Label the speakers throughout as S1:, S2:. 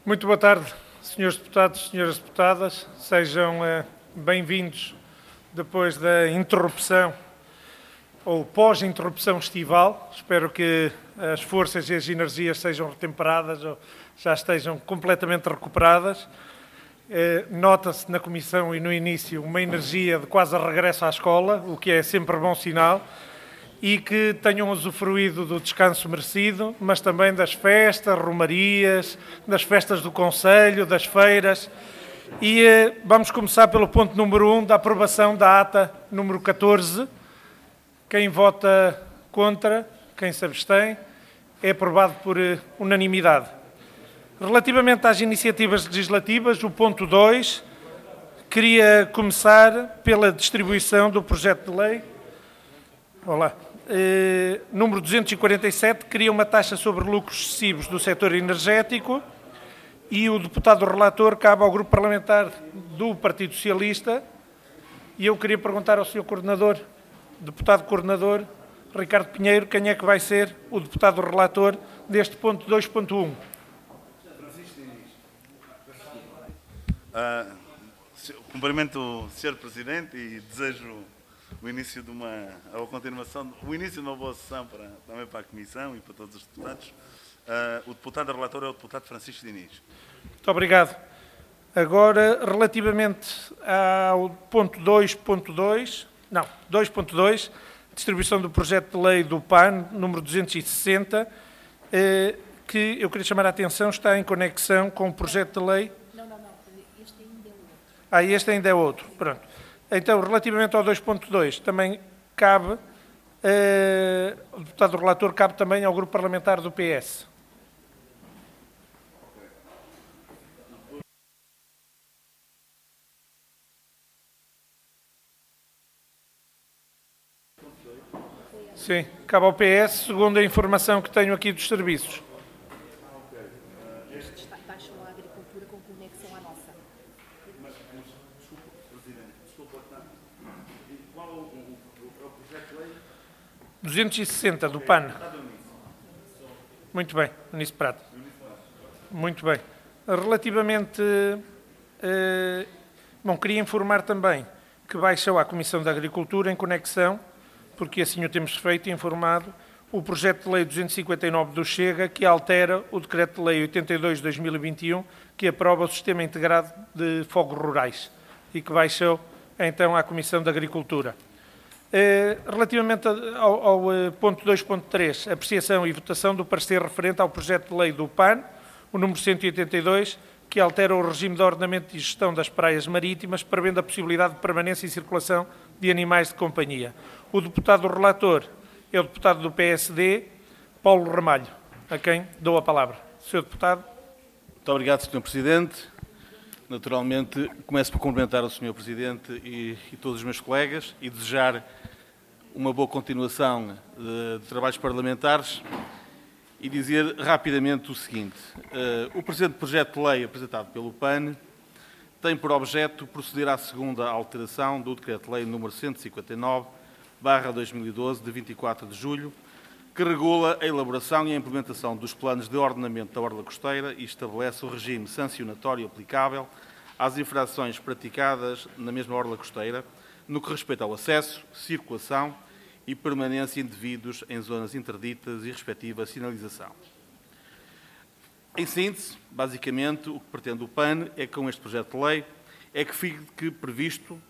S1: Muito boa tarde, senhores deputados, senhoras deputadas. Sejam bem-vindos depois da interrupção ou pós-interrupção estival. Espero que as forças e as energias sejam retemperadas ou já estejam completamente recuperadas. Nota-se na Comissão e no início uma energia de quase regresso à escola, o que é sempre bom sinal, e que tenham usufruído do descanso merecido, mas também das festas, romarias, das festas do Conselho, das feiras. E vamos começar pelo ponto número 1, da aprovação da ata número 14. Quem vota contra, quem se abstém, é aprovado por unanimidade. Relativamente às iniciativas legislativas, o ponto 2, queria começar pela distribuição do projeto de lei. Olá. Número 247, cria uma taxa sobre lucros excessivos do setor energético, e o deputado relator cabe ao grupo parlamentar do Partido Socialista, e eu queria perguntar ao Sr. Coordenador, deputado coordenador, Ricardo Pinheiro, quem é que vai ser o deputado relator deste ponto 2.1.
S2: Cumprimento o Sr. Presidente e desejo o início de o início de uma boa sessão também para a Comissão e para todos os deputados. O deputado relator é o deputado Francisco Diniz.
S1: Muito obrigado. Agora, relativamente ao ponto 2.2, 2.2, distribuição do projeto de lei do PAN, número 260, que eu queria chamar a atenção, está em conexão com o projeto de lei.
S3: Não, este ainda é outro.
S1: Este ainda é outro, pronto. Então, relativamente ao 2.2, também cabe, o deputado relator cabe também ao grupo parlamentar do PS. Sim, cabe ao PS, segundo a informação que tenho aqui dos serviços.
S3: Este taxa à agricultura com conexão à nossa.
S2: Mas desculpa, Presidente, qual é o projeto de lei?
S1: 260, do PAN. Muito bem, Eunice Prata. Muito bem. Relativamente... queria informar também que baixou à Comissão da Agricultura em conexão, porque assim o temos feito e informado, o projeto de lei 259 do Chega, que altera o decreto de lei 82 de 2021, que aprova o Sistema Integrado de Fogos Rurais, e que baixou então à Comissão da Agricultura. Relativamente ao ponto 2.3, apreciação e votação do parecer referente ao projeto de lei do PAN, o número 182, que altera o regime de ordenamento e gestão das praias marítimas, prevendo a possibilidade de permanência e circulação de animais de companhia. O deputado relator é o deputado do PSD, Paulo Ramalho, a quem dou a palavra. Sr. Deputado.
S4: Muito obrigado, Sr. Presidente. Naturalmente, começo por cumprimentar o Sr. Presidente e todos os meus colegas e desejar uma boa continuação de trabalhos parlamentares e dizer rapidamente o seguinte. O presente projeto de lei apresentado pelo PAN tem por objeto proceder à segunda alteração do Decreto-Lei nº 159/2012, de 24 de julho, que regula a elaboração e a implementação dos planos de ordenamento da orla costeira e estabelece o regime sancionatório aplicável às infrações praticadas na mesma orla costeira, no que respeita ao acesso, circulação e permanência indevidos em zonas interditas e respectiva sinalização. Em síntese, basicamente, o que pretende o PAN é que, com este projeto de lei, é que fique previsto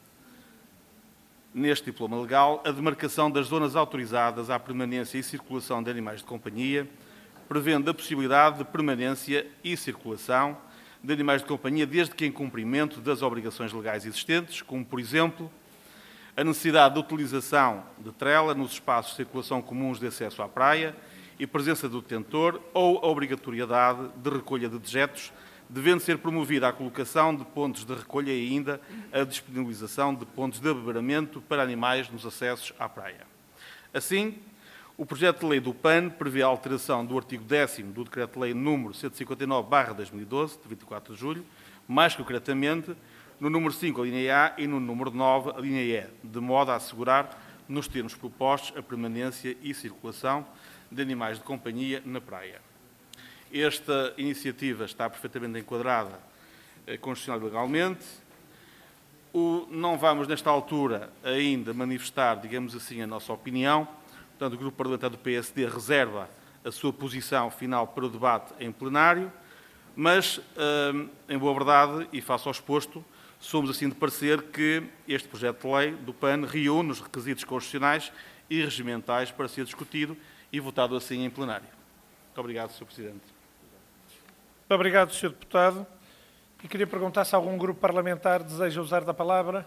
S4: neste diploma legal a demarcação das zonas autorizadas à permanência e circulação de animais de companhia, prevendo a possibilidade de permanência e circulação de animais de companhia desde que em cumprimento das obrigações legais existentes, como, por exemplo, a necessidade de utilização de trela nos espaços de circulação comuns de acesso à praia e presença do detentor ou a obrigatoriedade de recolha de dejetos, devendo ser promovida a colocação de pontos de recolha e ainda a disponibilização de pontos de abeberamento para animais nos acessos à praia. Assim, o projeto de lei do PAN prevê a alteração do artigo 10º do Decreto-Lei nº 159/2012, de 24 de julho, mais concretamente no número 5, a linha A, e no número 9, a linha E, de modo a assegurar, nos termos propostos, a permanência e circulação de animais de companhia na praia. Esta iniciativa está perfeitamente enquadrada constitucional e legalmente. Não vamos, nesta altura, ainda manifestar, digamos assim, a nossa opinião. Portanto, o Grupo Parlamentar do PSD reserva a sua posição final para o debate em plenário, mas, em boa verdade, e face ao exposto, somos assim de parecer que este projeto de lei do PAN reúne os requisitos constitucionais e regimentais para ser discutido e votado assim em plenário. Muito obrigado, Sr. Presidente.
S1: Muito obrigado, Sr. Deputado. E queria perguntar se algum grupo parlamentar deseja usar da palavra.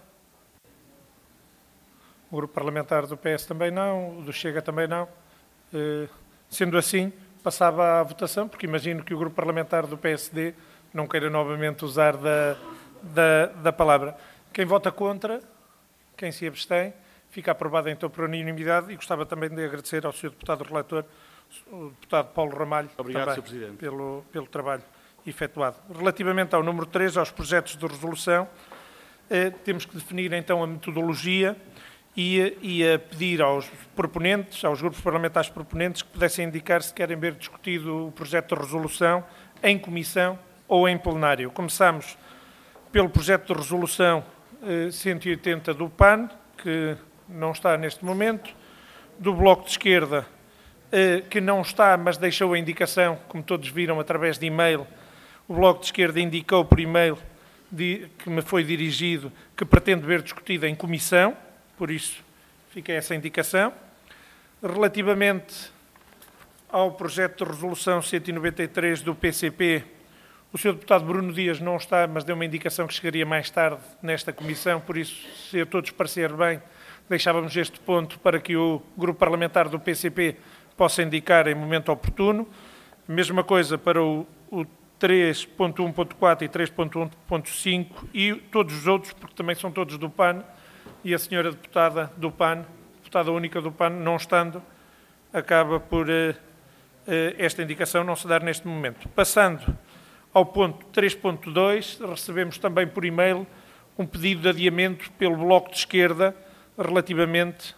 S1: O grupo parlamentar do PS também não, o do Chega também não. Sendo assim, passava à votação, porque imagino que o grupo parlamentar do PSD não queira novamente usar da palavra. Quem vota contra, quem se abstém, fica aprovado então por unanimidade, e gostava também de agradecer ao Sr. Deputado Relator, o Deputado Paulo Ramalho,
S4: Obrigado,
S1: também,
S4: Sr. Presidente.
S1: pelo trabalho efetuado. Relativamente ao número 3, aos projetos de resolução, temos que definir então a metodologia e a pedir aos proponentes, aos grupos parlamentares proponentes, que pudessem indicar se querem ver discutido o projeto de resolução em comissão ou em plenário. Começamos pelo projeto de resolução 180 do PAN, que não está neste momento, do Bloco de Esquerda, que não está, mas deixou a indicação, como todos viram, através de e-mail. O Bloco de Esquerda indicou por e-mail que me foi dirigido que pretende ver discutido em comissão, por isso fica essa indicação. Relativamente ao projeto de resolução 193 do PCP, o Sr. Deputado Bruno Dias não está, mas deu uma indicação que chegaria mais tarde nesta comissão, por isso, se a todos parecer bem, deixávamos este ponto para que o grupo parlamentar do PCP possa indicar em momento oportuno. Mesma coisa para o 3.1.4 e 3.1.5 e todos os outros, porque também são todos do PAN, e a senhora deputada do PAN, deputada única do PAN, não estando, acaba por esta indicação não se dar neste momento. Passando ao ponto 3.2, recebemos também por e-mail um pedido de adiamento pelo Bloco de Esquerda relativamente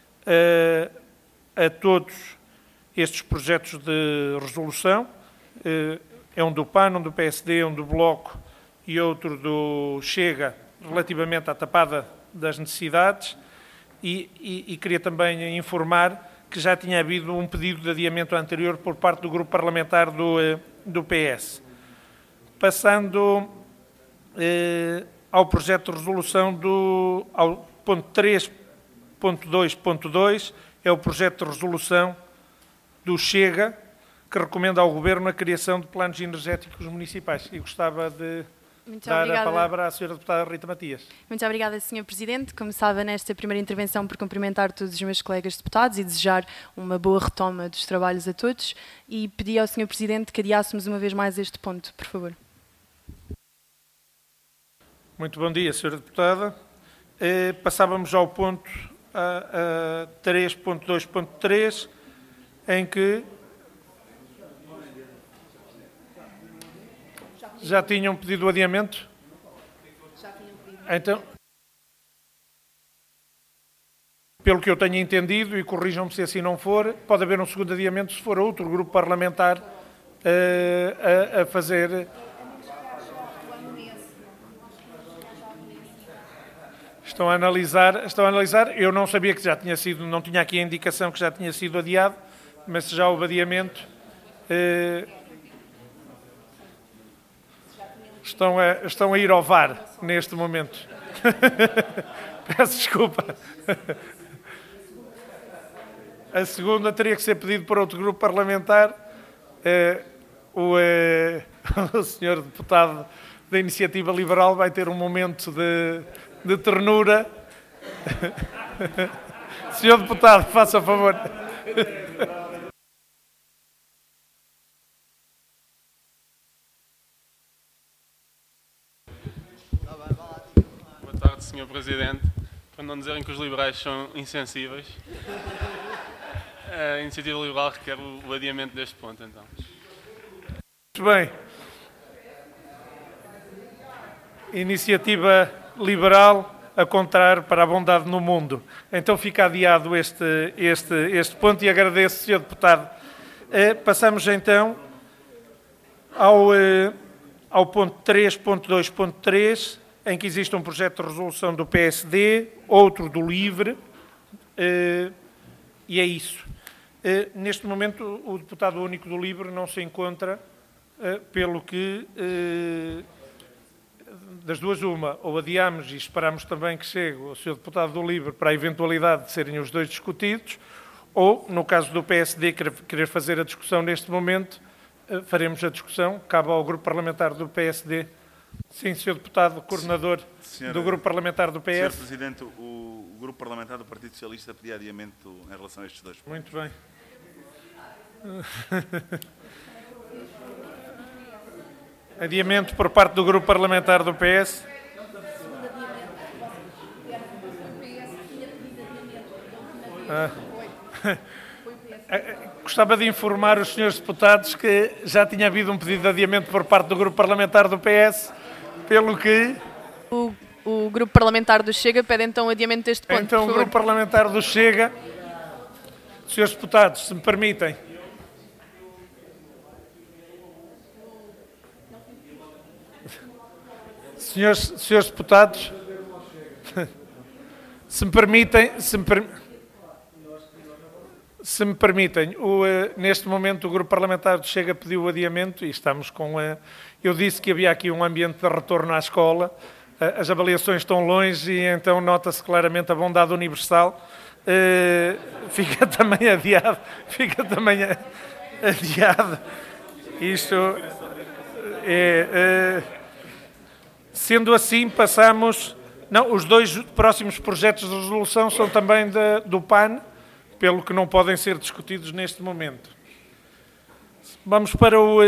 S1: a todos estes projetos de resolução. É um do PAN, um do PSD, um do Bloco e outro do Chega, relativamente à tapada das necessidades, e queria também informar que já tinha havido um pedido de adiamento anterior por parte do grupo parlamentar do PS. Passando ao projeto de resolução ao ponto 3.2.2, é o projeto de resolução do Chega, que recomenda ao Governo a criação de planos energéticos municipais. E gostava de dar a palavra à Sra. Deputada Rita Matias.
S5: Muito obrigada, Sr. Presidente. Começava nesta primeira intervenção por cumprimentar todos os meus colegas deputados e desejar uma boa retoma dos trabalhos a todos, e pedi ao Sr. Presidente que adiássemos uma vez mais este ponto, por favor.
S1: Muito bom dia, Sra. Deputada. Passávamos ao ponto 3.2.3, em que já tinham pedido o adiamento?
S3: Já tinham pedido.
S1: Então, pelo que eu tenho entendido, e corrijam-me se assim não for, pode haver um segundo adiamento se for outro grupo parlamentar a fazer. Estão a analisar. Eu não sabia que já tinha sido, não tinha aqui a indicação que já tinha sido adiado, mas se já houve adiamento, estão a ir ao VAR neste momento. Peço desculpa. A segunda teria que ser pedido por outro grupo parlamentar. O senhor deputado da Iniciativa Liberal vai ter um momento de ternura. Senhor deputado, faça favor.
S6: Boa tarde, Sr. Presidente. Para não dizerem que os liberais são insensíveis, a Iniciativa Liberal requer o adiamento deste ponto, então.
S1: Muito bem. Iniciativa Liberal a contar para a bondade no mundo. Então fica adiado este ponto e agradeço, Sr. Deputado. Passamos então ao ponto 3.2.3, em que existe um projeto de resolução do PSD, outro do LIVRE, e é isso. Neste momento, o deputado único do LIVRE não se encontra, pelo que, das duas uma, ou adiamos e esperamos também que chegue o Sr. deputado do LIVRE para a eventualidade de serem os dois discutidos, ou, no caso do PSD querer fazer a discussão neste momento, faremos a discussão, cabe ao grupo parlamentar do PSD. Sim, Sr. Deputado, coordenador do grupo parlamentar do PS.
S2: Sr. Presidente, o grupo parlamentar do Partido Socialista pedia adiamento em relação a estes dois pontos.
S1: Muito bem. Adiamento por parte do grupo parlamentar do PS. Gostava de informar os senhores deputados que já tinha havido um pedido de adiamento por parte do grupo parlamentar do PS, pelo que...
S5: O grupo parlamentar do Chega pede então o adiamento deste ponto.
S1: Então o grupo parlamentar do Chega, senhores deputados, se me permitem. Senhores deputados, se me permitem, neste momento o grupo parlamentar do Chega pediu o adiamento e estamos com... Eu disse que havia aqui um ambiente de retorno à escola, as avaliações estão longe e então nota-se claramente a bondade universal. Fica também adiado. Isto é... Sendo assim, passamos... Não, os dois próximos projetos de resolução são também do PAN, pelo que não podem ser discutidos neste momento. Vamos para o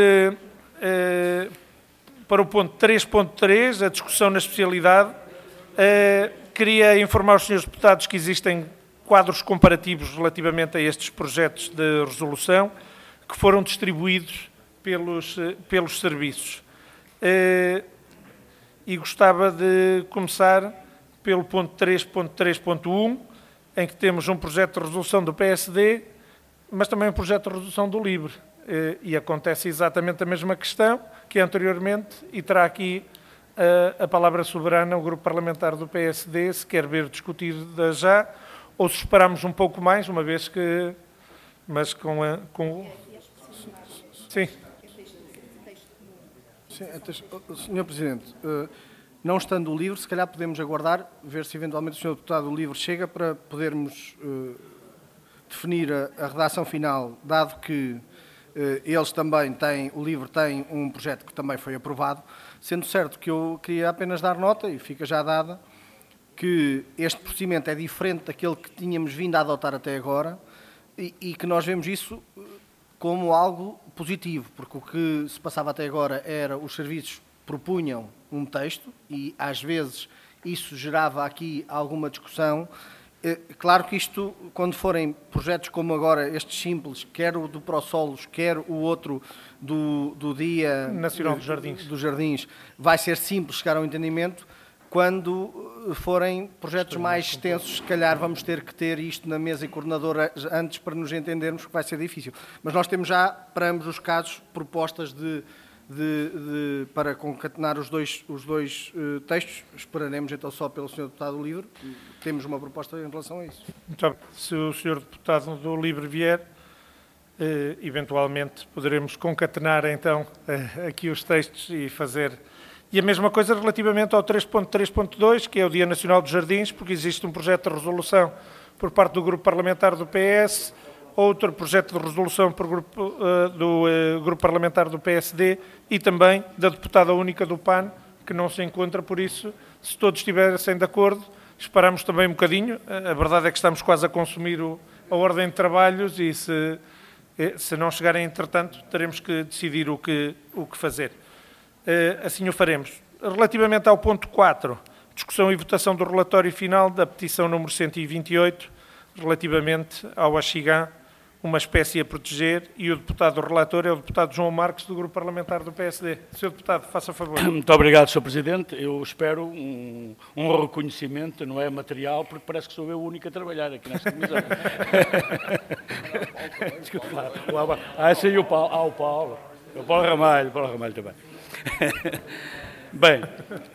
S1: ponto 3.3, a discussão na especialidade. Queria informar os senhores deputados que existem quadros comparativos relativamente a estes projetos de resolução que foram distribuídos pelos serviços. E gostava de começar pelo ponto 3.3.1, em que temos um projeto de resolução do PSD, mas também um projeto de resolução do LIVRE. E acontece exatamente a mesma questão que anteriormente, e terá aqui a palavra soberana o grupo parlamentar do PSD, se quer ver discutida já, ou se esperamos um pouco mais, uma vez que... Mas com... Sim.
S7: Senhor Presidente, não estando o LIVRE, se calhar podemos aguardar, ver se eventualmente o Sr. Deputado do LIVRE chega para podermos definir a redação final, dado que eles também têm, o LIVRE tem um projeto que também foi aprovado, sendo certo que eu queria apenas dar nota, e fica já dada, que este procedimento é diferente daquele que tínhamos vindo a adotar até agora e que nós vemos isso como algo positivo, porque o que se passava até agora era os serviços propunham um texto e às vezes isso gerava aqui alguma discussão. Claro que isto, quando forem projetos como agora estes simples, quer o do ProSolos, quer o outro do Dia
S1: Nacional
S7: dos Jardins, vai ser simples chegar ao entendimento. Quando forem projetos mais extensos, se calhar vamos ter que ter isto na mesa e coordenadora antes para nos entendermos, que vai ser difícil. Mas nós temos já, para ambos os casos, propostas para concatenar os dois textos. Esperaremos então só pelo Sr. Deputado LIVRE. Temos uma proposta em relação a isso.
S1: Então, se o Sr. Deputado do LIVRE vier, eventualmente poderemos concatenar então aqui os textos e fazer... E a mesma coisa relativamente ao 3.3.2, que é o Dia Nacional dos Jardins, porque existe um projeto de resolução por parte do grupo parlamentar do PS, outro projeto de resolução do grupo parlamentar do PSD e também da deputada única do PAN, que não se encontra, por isso, se todos estiverem de acordo, esperamos também um bocadinho. A verdade é que estamos quase a consumir a ordem de trabalhos e se não chegarem entretanto, teremos que decidir o que fazer. Assim o faremos. Relativamente ao ponto 4, discussão e votação do relatório final da petição número 128, relativamente ao Axigã, uma espécie a proteger, e o deputado relator é o deputado João Marques, do grupo parlamentar do PSD. Sr. Deputado, faça favor.
S8: Muito obrigado, Sr. Presidente. Eu espero um reconhecimento, não é material, porque parece que sou eu o único a trabalhar aqui nesta comissão. Desculpa. Sim, o Paulo. O Paulo. O Paulo Ramalho também. Bem,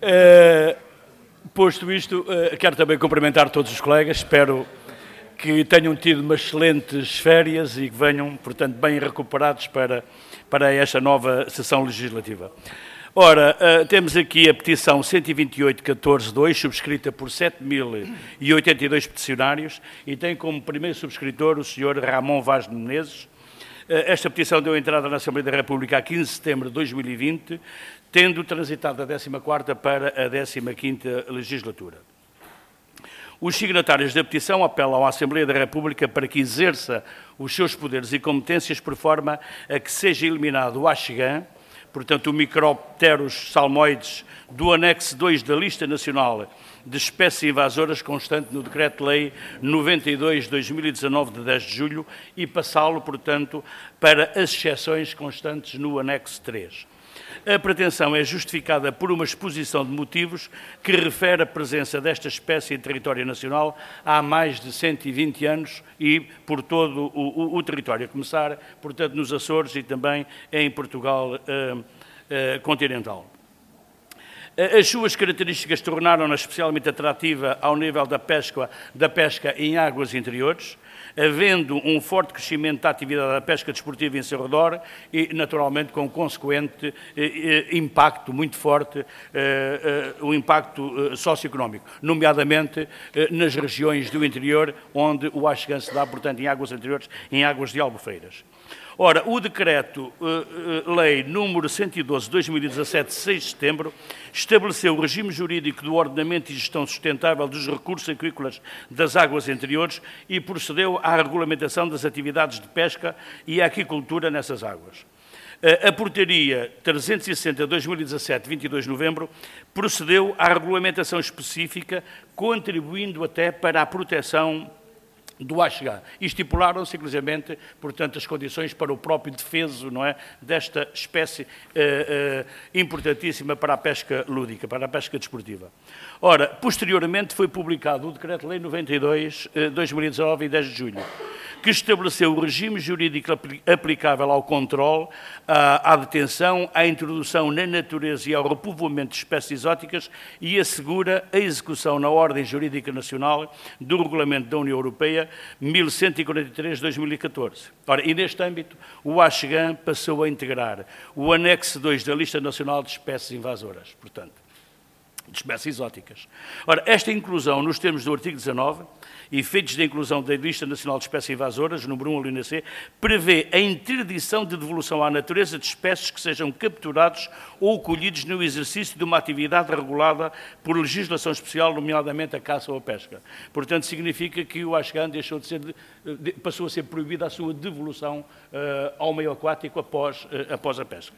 S8: posto isto, quero também cumprimentar todos os colegas, espero que tenham tido umas excelentes férias e que venham, portanto, bem recuperados para esta nova sessão legislativa. Ora, temos aqui a petição 128.14.2, subscrita por 7.082 peticionários e tem como primeiro subscritor o Sr. Ramon Vaz de Menezes. Esta petição deu entrada na Assembleia da República a 15 de setembro de 2020, tendo transitado da 14ª para a 15ª legislatura. Os signatários da petição apelam à Assembleia da República para que exerça os seus poderes e competências por forma a que seja eliminado o Axegã, portanto o Micropterus salmoides, do anexo 2 da Lista Nacional de Espécies Invasoras constante no Decreto-Lei 92/2019 de 10 de julho e passá-lo, portanto, para as exceções constantes no anexo 3. A pretensão é justificada por uma exposição de motivos que refere a presença desta espécie em território nacional há mais de 120 anos e por todo o território, a começar, portanto, nos Açores e também em Portugal continental. As suas características tornaram-na especialmente atrativa ao nível da pesca em águas interiores, havendo um forte crescimento da atividade da pesca desportiva em seu redor e, naturalmente, com consequente impacto muito forte, o impacto socioeconómico, nomeadamente nas regiões do interior, onde o Axegã se dá, portanto, em águas interiores, em águas de Albufeiras. Ora, o Decreto-Lei número 112/2017, de 6 de setembro, estabeleceu o regime jurídico do ordenamento e gestão sustentável dos recursos aquícolas das águas interiores e procedeu à regulamentação das atividades de pesca e aquicultura nessas águas. A Portaria 360/2017, 22 de novembro, procedeu à regulamentação específica, contribuindo até para a proteção do Axegã. E estipularam-se, inclusivamente, portanto, as condições para o próprio defeso, não é, desta espécie importantíssima para a pesca lúdica, para a pesca desportiva. Ora, posteriormente foi publicado o Decreto-Lei 92/2019 e 10 de julho, que estabeleceu o regime jurídico aplicável ao controle, à detenção, à introdução na natureza e ao repovoamento de espécies exóticas e assegura a execução na ordem jurídica nacional do Regulamento da União Europeia 1143/2014. Ora, e neste âmbito, o Axegã passou a integrar o anexo 2 da Lista Nacional de Espécies Invasoras, portanto, de espécies exóticas. Ora, esta inclusão, nos termos do artigo 19, efeitos da inclusão da Lista Nacional de Espécies Invasoras, número 1, alínea C, prevê a interdição de devolução à natureza de espécies que sejam capturados ou colhidos no exercício de uma atividade regulada por legislação especial, nomeadamente a caça ou a pesca. Portanto, significa que o Axegã passou a ser proibida a sua devolução ao meio aquático após a pesca.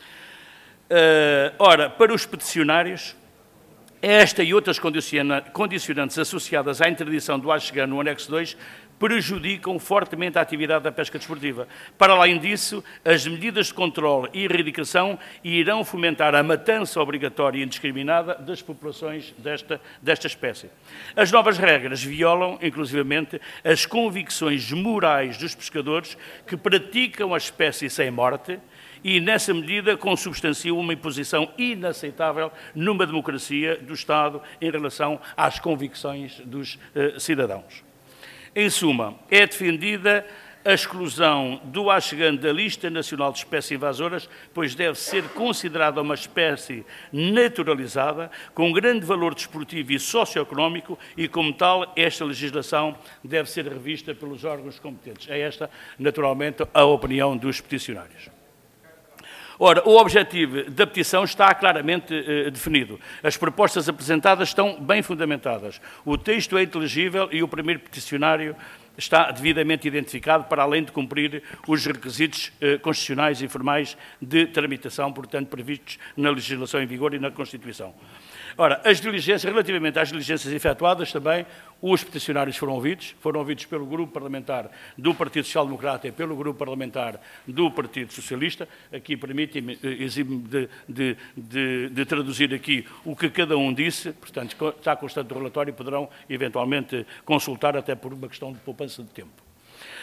S8: Ora, para os peticionários, esta e outras condicionantes associadas à interdição do Axegã no anexo 2 prejudicam fortemente a atividade da pesca desportiva. Para além disso, as medidas de controle e erradicação irão fomentar a matança obrigatória e indiscriminada das populações desta espécie. As novas regras violam, inclusivamente, as convicções morais dos pescadores que praticam a espécie sem morte, e, nessa medida, consubstanciam uma imposição inaceitável numa democracia do Estado em relação às convicções dos cidadãos. Em suma, é defendida a exclusão do Axegã da Lista Nacional de Espécies Invasoras, pois deve ser considerada uma espécie naturalizada, com grande valor desportivo e socioeconómico, e, como tal, esta legislação deve ser revista pelos órgãos competentes. É esta, naturalmente, a opinião dos peticionários. Ora, o objetivo da petição está claramente definido. As propostas apresentadas estão bem fundamentadas. O texto é inteligível e o primeiro peticionário está devidamente identificado, para além de cumprir os requisitos constitucionais e formais de tramitação, portanto, previstos na legislação em vigor e na Constituição. Ora, relativamente às diligências efetuadas também, os peticionários foram ouvidos pelo Grupo Parlamentar do Partido Social Democrata e pelo Grupo Parlamentar do Partido Socialista. Aqui permitem-me, exime-me de traduzir aqui o que cada um disse, portanto, está constante o relatório e poderão eventualmente consultar, até por uma questão de poupança de tempo.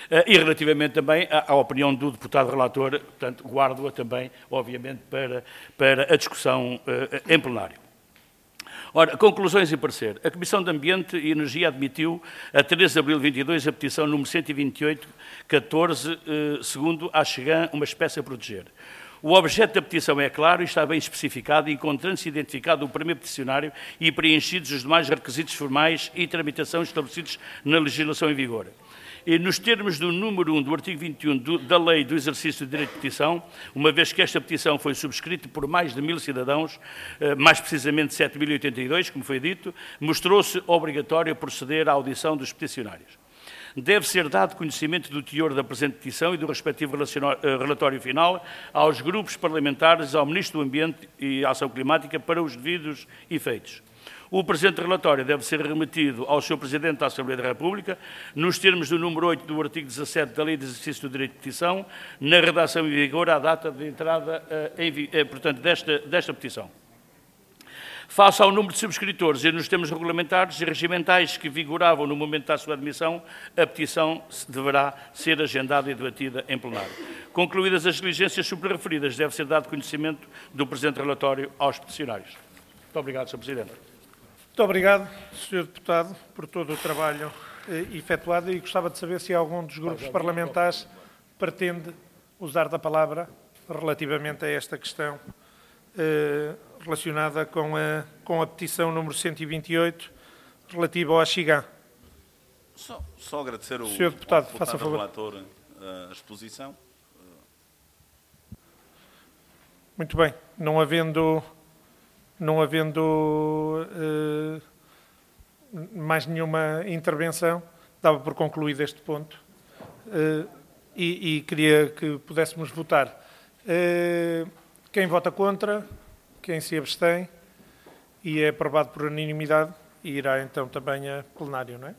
S8: E relativamente também à opinião do deputado relator, portanto, guardo-a também, obviamente, para a discussão em plenário. Ora, conclusões e parecer. A Comissão de Ambiente e Energia admitiu, a 13 de abril de 22, a petição número 128-14, segundo a Chegan, uma espécie a proteger. O objeto da petição é claro e está bem especificado, encontrando-se identificado o primeiro peticionário e preenchidos os demais requisitos formais e tramitação estabelecidos na legislação em vigor. E nos termos do número 1 do artigo 21 da Lei do Exercício do Direito de Petição, uma vez que esta petição foi subscrita por mais de 1000 cidadãos, mais precisamente 7.082, como foi dito, mostrou-se obrigatório proceder à audição dos peticionários. Deve ser dado conhecimento do teor da presente petição e do respectivo relatório final aos grupos parlamentares, ao Ministro do Ambiente e Ação Climática para os devidos efeitos. O presente relatório deve ser remetido ao Sr. Presidente da Assembleia da República, nos termos do número 8 do artigo 17 da Lei de Exercício do Direito de Petição, na redação em vigor à data de entrada, portanto, desta petição. Face ao número de subscritores e nos termos regulamentares e regimentais que vigoravam no momento da sua admissão, a petição deverá ser agendada e debatida em plenário. Concluídas as diligências superreferidas, deve ser dado conhecimento do presente relatório aos peticionários. Muito obrigado, Sr. Presidente.
S1: Muito obrigado, Sr. Deputado, por todo o trabalho efetuado e gostava de saber se algum dos grupos parlamentares pretende usar da palavra relativamente a esta questão relacionada com a petição número 128 relativa ao Chegan.
S2: Só agradecer ao
S1: Sr. Deputado, faça favor.
S2: relator a exposição.
S1: Muito bem. Não havendo mais nenhuma intervenção, dava por concluído este ponto e queria que pudéssemos votar. Quem vota contra, quem se abstém, e é aprovado por unanimidade, e irá então também a plenário, não é?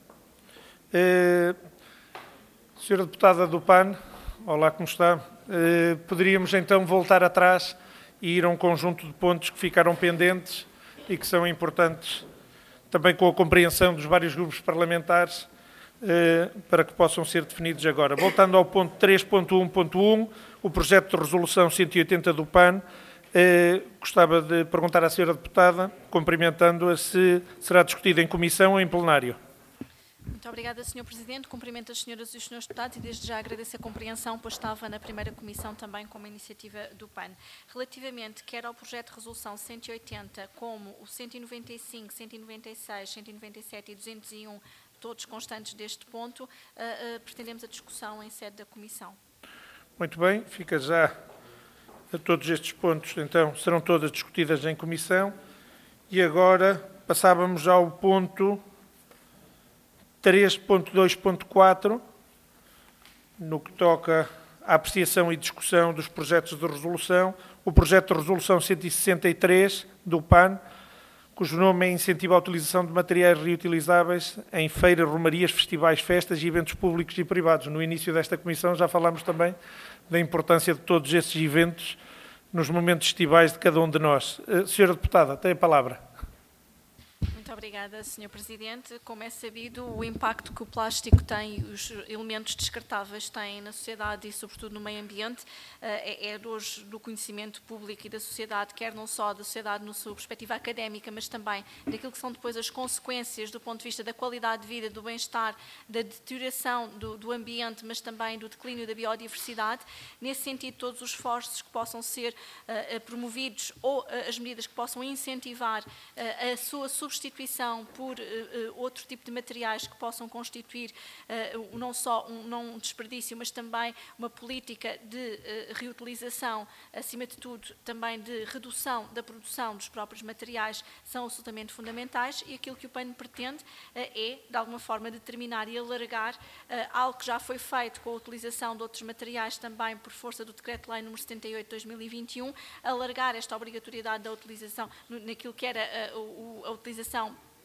S1: Senhora Deputada do PAN, olá, como está? Poderíamos então voltar atrás e ir a um conjunto de pontos que ficaram pendentes e que são importantes também com a compreensão dos vários grupos parlamentares para que possam ser definidos agora. Voltando ao ponto 3.1.1, o projeto de resolução 180 do PAN, gostava de perguntar à senhora deputada, cumprimentando-a, se será discutido em comissão ou em plenário.
S3: Muito obrigada, Sr. Presidente. Cumprimento as senhoras e os senhores deputados e desde já agradeço a compreensão, pois estava na primeira comissão também como iniciativa do PAN. Relativamente quer ao projeto de resolução 180, como o 195, 196, 197 e 201, todos constantes deste ponto, pretendemos a discussão em sede da comissão.
S1: Muito bem, fica já todos estes pontos, então, serão todas discutidas em comissão. E agora passávamos ao ponto 3.2.4, no que toca à apreciação e discussão dos projetos de resolução. O projeto de resolução 163 do PAN, cujo nome é Incentivo à Utilização de Materiais Reutilizáveis em Feiras, Romarias, Festivais, Festas e Eventos Públicos e Privados. No início desta comissão já falámos também da importância de todos esses eventos nos momentos estivais de cada um de nós. Senhora Deputada, tem a palavra.
S3: Muito obrigada, Sr. Presidente. Como é sabido, o impacto que o plástico tem e os elementos descartáveis têm na sociedade e, sobretudo, no meio ambiente, é hoje do conhecimento público e da sociedade, quer não só da sociedade na sua perspectiva académica, mas também daquilo que são depois as consequências do ponto de vista da qualidade de vida, do bem-estar, da deterioração do ambiente, mas também do declínio da biodiversidade. Nesse sentido, todos os esforços que possam ser promovidos ou as medidas que possam incentivar a sua substituição por outro tipo de materiais que possam constituir não só um desperdício, mas também uma política de reutilização, acima de tudo também de redução da produção dos próprios materiais, são absolutamente fundamentais, e aquilo que o PAN pretende é, de alguma forma, determinar e alargar algo que já foi feito com a utilização de outros materiais também por força do Decreto-Lei nº 78 de 2021, alargar esta obrigatoriedade da utilização naquilo que era a utilização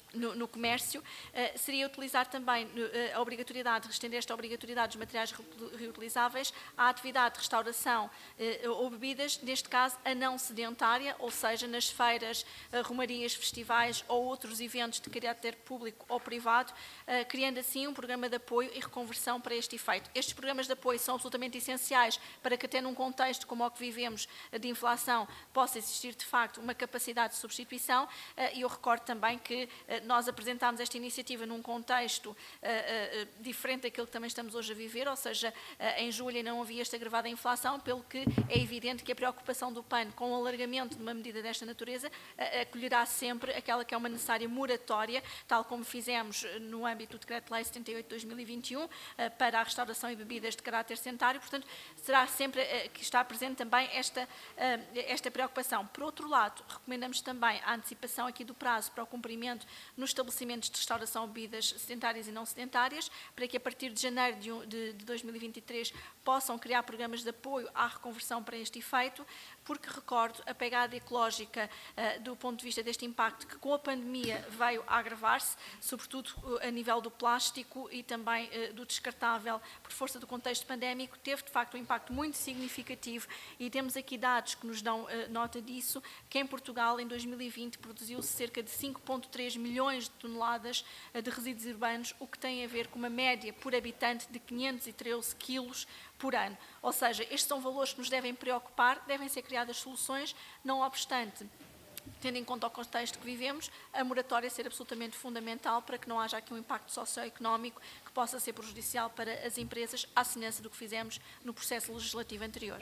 S3: no comércio, seria utilizar também a obrigatoriedade, estender esta obrigatoriedade dos materiais reutilizáveis à atividade de restauração ou bebidas, neste caso a não sedentária, ou seja, nas feiras, romarias, festivais ou outros eventos de caráter público ou privado, criando assim um programa de apoio e reconversão para este efeito. Estes programas de apoio são absolutamente essenciais para que até num contexto como o que vivemos de inflação possa existir de facto uma capacidade de substituição, e eu recordo também que nós apresentámos esta iniciativa num contexto diferente daquilo que também estamos hoje a viver, ou seja, em julho não havia esta agravada inflação, pelo que é evidente que a preocupação do PAN com o alargamento de uma medida desta natureza acolherá sempre aquela que é uma necessária moratória, tal como fizemos no âmbito do Decreto-Lei 78 de 2021, para a restauração e bebidas de caráter sedentário. Portanto, será sempre que está presente também esta preocupação. Por outro lado, recomendamos também a antecipação aqui do prazo para o cumprimento nos estabelecimentos de restauração de bebidas sedentárias e não sedentárias, para que a partir de janeiro de 2023 possam criar programas de apoio à reconversão para este efeito, porque recordo a pegada ecológica do ponto de vista deste impacto que com a pandemia veio a agravar-se, sobretudo a nível do plástico e também do descartável, por força do contexto pandémico, teve de facto um impacto muito significativo, e temos aqui dados que nos dão nota disso, que em Portugal em 2020 produziu-se cerca de 5,3 milhões de toneladas de resíduos urbanos, o que tem a ver com uma média por habitante de 513 quilos por ano. Ou seja, estes são valores que nos devem preocupar, devem ser criadas soluções, não obstante, tendo em conta o contexto que vivemos, a moratória ser absolutamente fundamental para que não haja aqui um impacto socioeconómico que possa ser prejudicial para as empresas, à semelhança do que fizemos no processo legislativo anterior.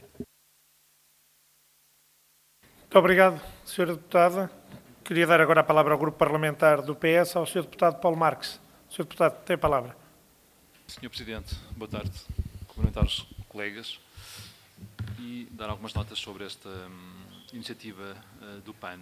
S1: Muito obrigado, Sra. Deputada. Queria dar agora a palavra ao Grupo Parlamentar do PS, ao Sr. Deputado Paulo Marques. Sr. Deputado, tem a palavra.
S9: Sr. Presidente, boa tarde. Cumprimentar os colegas e dar algumas notas sobre esta iniciativa do PAN.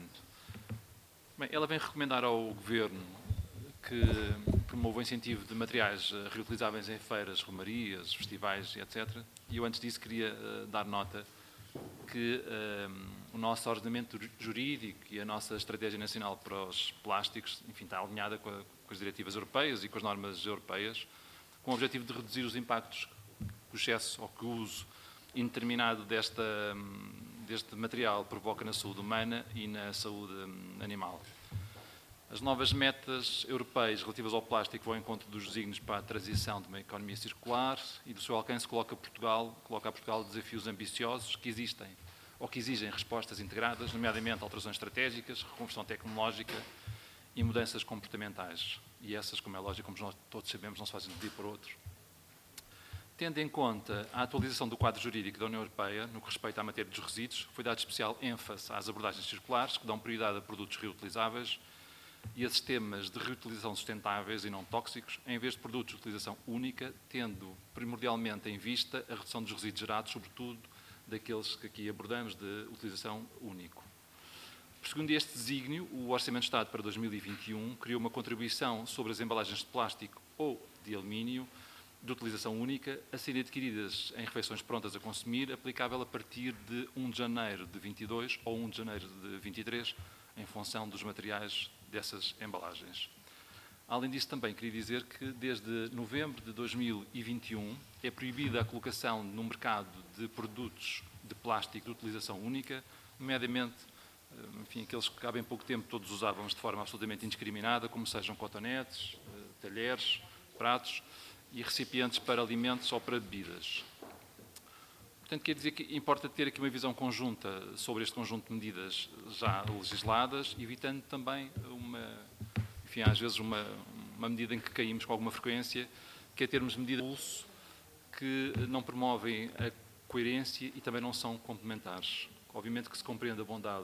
S9: Bem, ela vem recomendar ao Governo que promova o incentivo de materiais reutilizáveis em feiras, romarias, festivais, etc. E eu antes disso queria dar nota que o nosso ordenamento jurídico e a nossa estratégia nacional para os plásticos, enfim, está alinhada com as diretivas europeias e com as normas europeias, com o objetivo de reduzir os impactos que o excesso ou que o uso indeterminado deste material provoca na saúde humana e na saúde animal. As novas metas europeias relativas ao plástico vão ao encontro dos desígnios para a transição de uma economia circular e do seu alcance coloca a Portugal desafios ambiciosos que existem ou que exigem respostas integradas, nomeadamente alterações estratégicas, reconversão tecnológica e mudanças comportamentais. E essas, como é lógico, como nós todos sabemos, não se fazem de um dia para o outro. Tendo em conta a atualização do quadro jurídico da União Europeia no que respeita à matéria dos resíduos, foi dado especial ênfase às abordagens circulares, que dão prioridade a produtos reutilizáveis e a sistemas de reutilização sustentáveis e não tóxicos, em vez de produtos de utilização única, tendo primordialmente em vista a redução dos resíduos gerados, sobretudo daqueles que aqui abordamos de utilização único. Segundo este desígnio, o Orçamento de Estado para 2021 criou uma contribuição sobre as embalagens de plástico ou de alumínio de utilização única a serem adquiridas em refeições prontas a consumir, aplicável a partir de 1 de janeiro de 22 ou 1 de janeiro de 23, em função dos materiais dessas embalagens. Além disso, também queria dizer que desde novembro de 2021 é proibida a colocação no mercado de produtos de plástico de utilização única, nomeadamente, enfim, aqueles que há bem pouco tempo todos usávamos de forma absolutamente indiscriminada, como sejam cotonetes, talheres, pratos e recipientes para alimentos ou para bebidas. Portanto, quer dizer que importa ter aqui uma visão conjunta sobre este conjunto de medidas já legisladas, evitando também às vezes uma medida em que caímos com alguma frequência, que é termos medidas de pulso que não promovem a coerência e também não são complementares. Obviamente que se compreende a bondade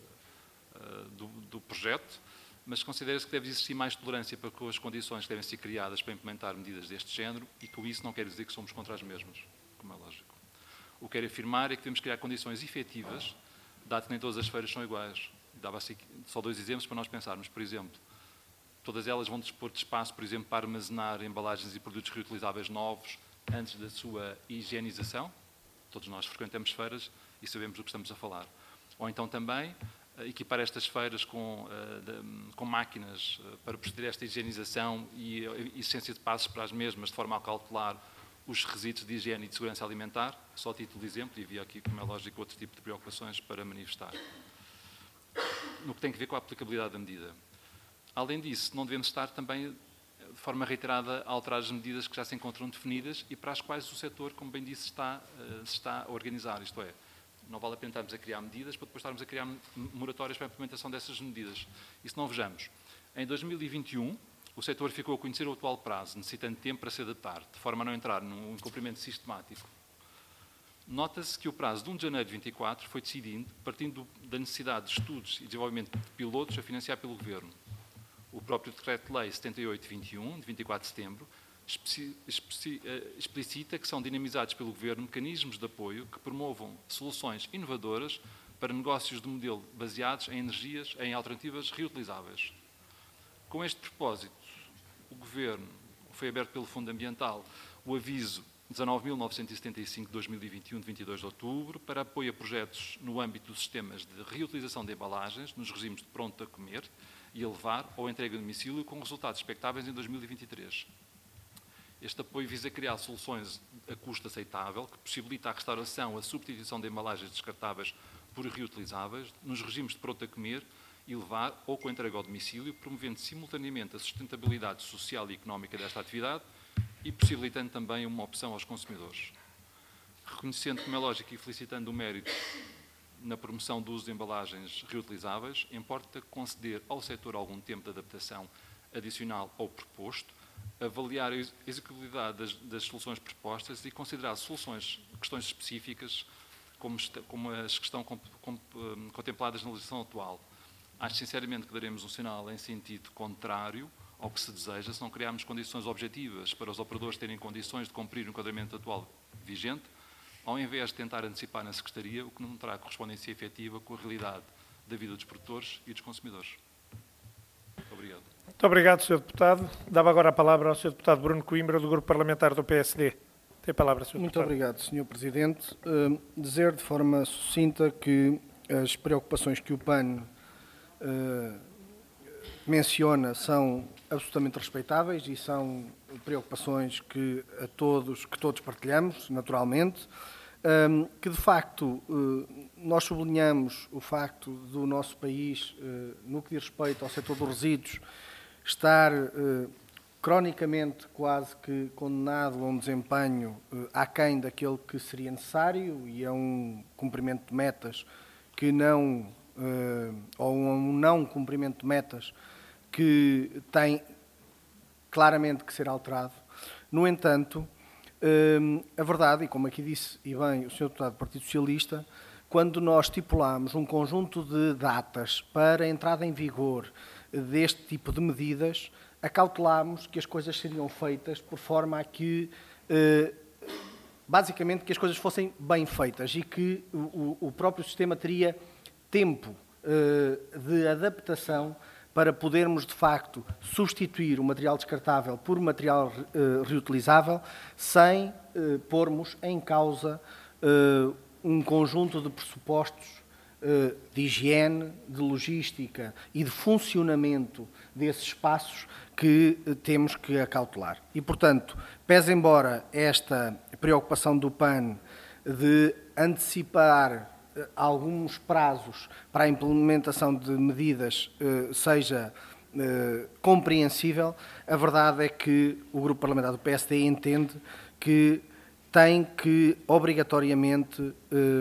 S9: do projeto, mas considera-se que deve existir mais tolerância para com as condições que devem ser criadas para implementar medidas deste género, e com isso não quer dizer que somos contra as mesmas, como é lógico. O que quero afirmar é que devemos criar condições efetivas, dado que nem todas as feiras são iguais. Dava-se só 2 exemplos para nós pensarmos. Por exemplo, todas elas vão dispor de espaço, por exemplo, para armazenar embalagens e produtos reutilizáveis novos antes da sua higienização. Todos nós frequentamos feiras e sabemos do que estamos a falar. Ou então também equipar estas feiras com máquinas para proceder a esta higienização e existência de passos para as mesmas, de forma a calcular os requisitos de higiene e de segurança alimentar, só a título de exemplo, e havia aqui, como é lógico, outro tipo de preocupações para manifestar. No que tem a ver com a aplicabilidade da medida. Além disso, não devemos estar também, de forma reiterada, a alterar as medidas que já se encontram definidas e para as quais o setor, como bem disse, se está a organizar, isto é, não vale a pena estarmos a criar medidas para depois estarmos a criar moratórias para a implementação dessas medidas. E se não vejamos, em 2021, o setor ficou a conhecer o atual prazo, necessitando de tempo para se adaptar, de forma a não entrar num incumprimento sistemático. Nota-se que o prazo de 1 de janeiro de 24 foi decidido partindo da necessidade de estudos e desenvolvimento de pilotos a financiar pelo Governo. O próprio Decreto-Lei 78/21, de 24 de setembro, explicita que são dinamizados pelo Governo mecanismos de apoio que promovam soluções inovadoras para negócios de modelo baseados em energias, em alternativas reutilizáveis. Com este propósito, o Governo foi aberto pelo Fundo Ambiental o aviso 19.975/2021, de 22 de outubro, para apoio a projetos no âmbito dos sistemas de reutilização de embalagens, nos regimes de pronto a comer e a levar ou entrega a domicílio, com resultados expectáveis em 2023. Este apoio visa criar soluções a custo aceitável, que possibilita a restauração, a substituição de embalagens descartáveis por reutilizáveis, nos regimes de pronto a comer e levar ou com entrega ao domicílio, promovendo simultaneamente a sustentabilidade social e económica desta atividade e possibilitando também uma opção aos consumidores. Reconhecendo, como é lógico, e felicitando o mérito na promoção do uso de embalagens reutilizáveis, importa conceder ao setor algum tempo de adaptação adicional ao proposto, avaliar a execuibilidade das soluções propostas e considerar questões específicas como as que estão contempladas na legislação atual. Acho sinceramente que daremos um sinal em sentido contrário ao que se deseja se não criarmos condições objetivas para os operadores terem condições de cumprir o enquadramento atual vigente, ao invés de tentar antecipar na Secretaria o que não terá correspondência efetiva com a realidade da vida dos produtores e dos consumidores. Muito obrigado.
S1: Muito obrigado, Sr. Deputado. Dava agora a palavra ao Sr. Deputado Bruno Coimbra, do Grupo Parlamentar do PSD. Tem a palavra, Sr. Deputado.
S7: Muito obrigado, Sr. Presidente. Dizer de forma sucinta que as preocupações que o PAN menciona são absolutamente respeitáveis e são preocupações que todos partilhamos, naturalmente, que de facto nós sublinhamos o facto do nosso país, no que diz respeito ao setor dos resíduos, estar cronicamente quase que condenado a um desempenho aquém daquele que seria necessário e a um cumprimento de metas que não, ou um não cumprimento de metas que tem claramente que ser alterado. No entanto, a verdade, e como aqui disse e bem o Sr. Deputado do Partido Socialista, quando nós estipulámos um conjunto de datas para a entrada em vigor deste tipo de medidas, acautelámos que as coisas seriam feitas por forma a que, basicamente, que as coisas fossem bem feitas e que o próprio sistema teria tempo de adaptação para podermos, de facto, substituir o material descartável por material reutilizável sem pormos em causa um conjunto de pressupostos de higiene, de logística e de funcionamento desses espaços que temos que acautelar. E, portanto, pese embora esta preocupação do PAN de antecipar alguns prazos para a implementação de medidas seja compreensível, a verdade é que o Grupo Parlamentar do PSD entende que tem que obrigatoriamente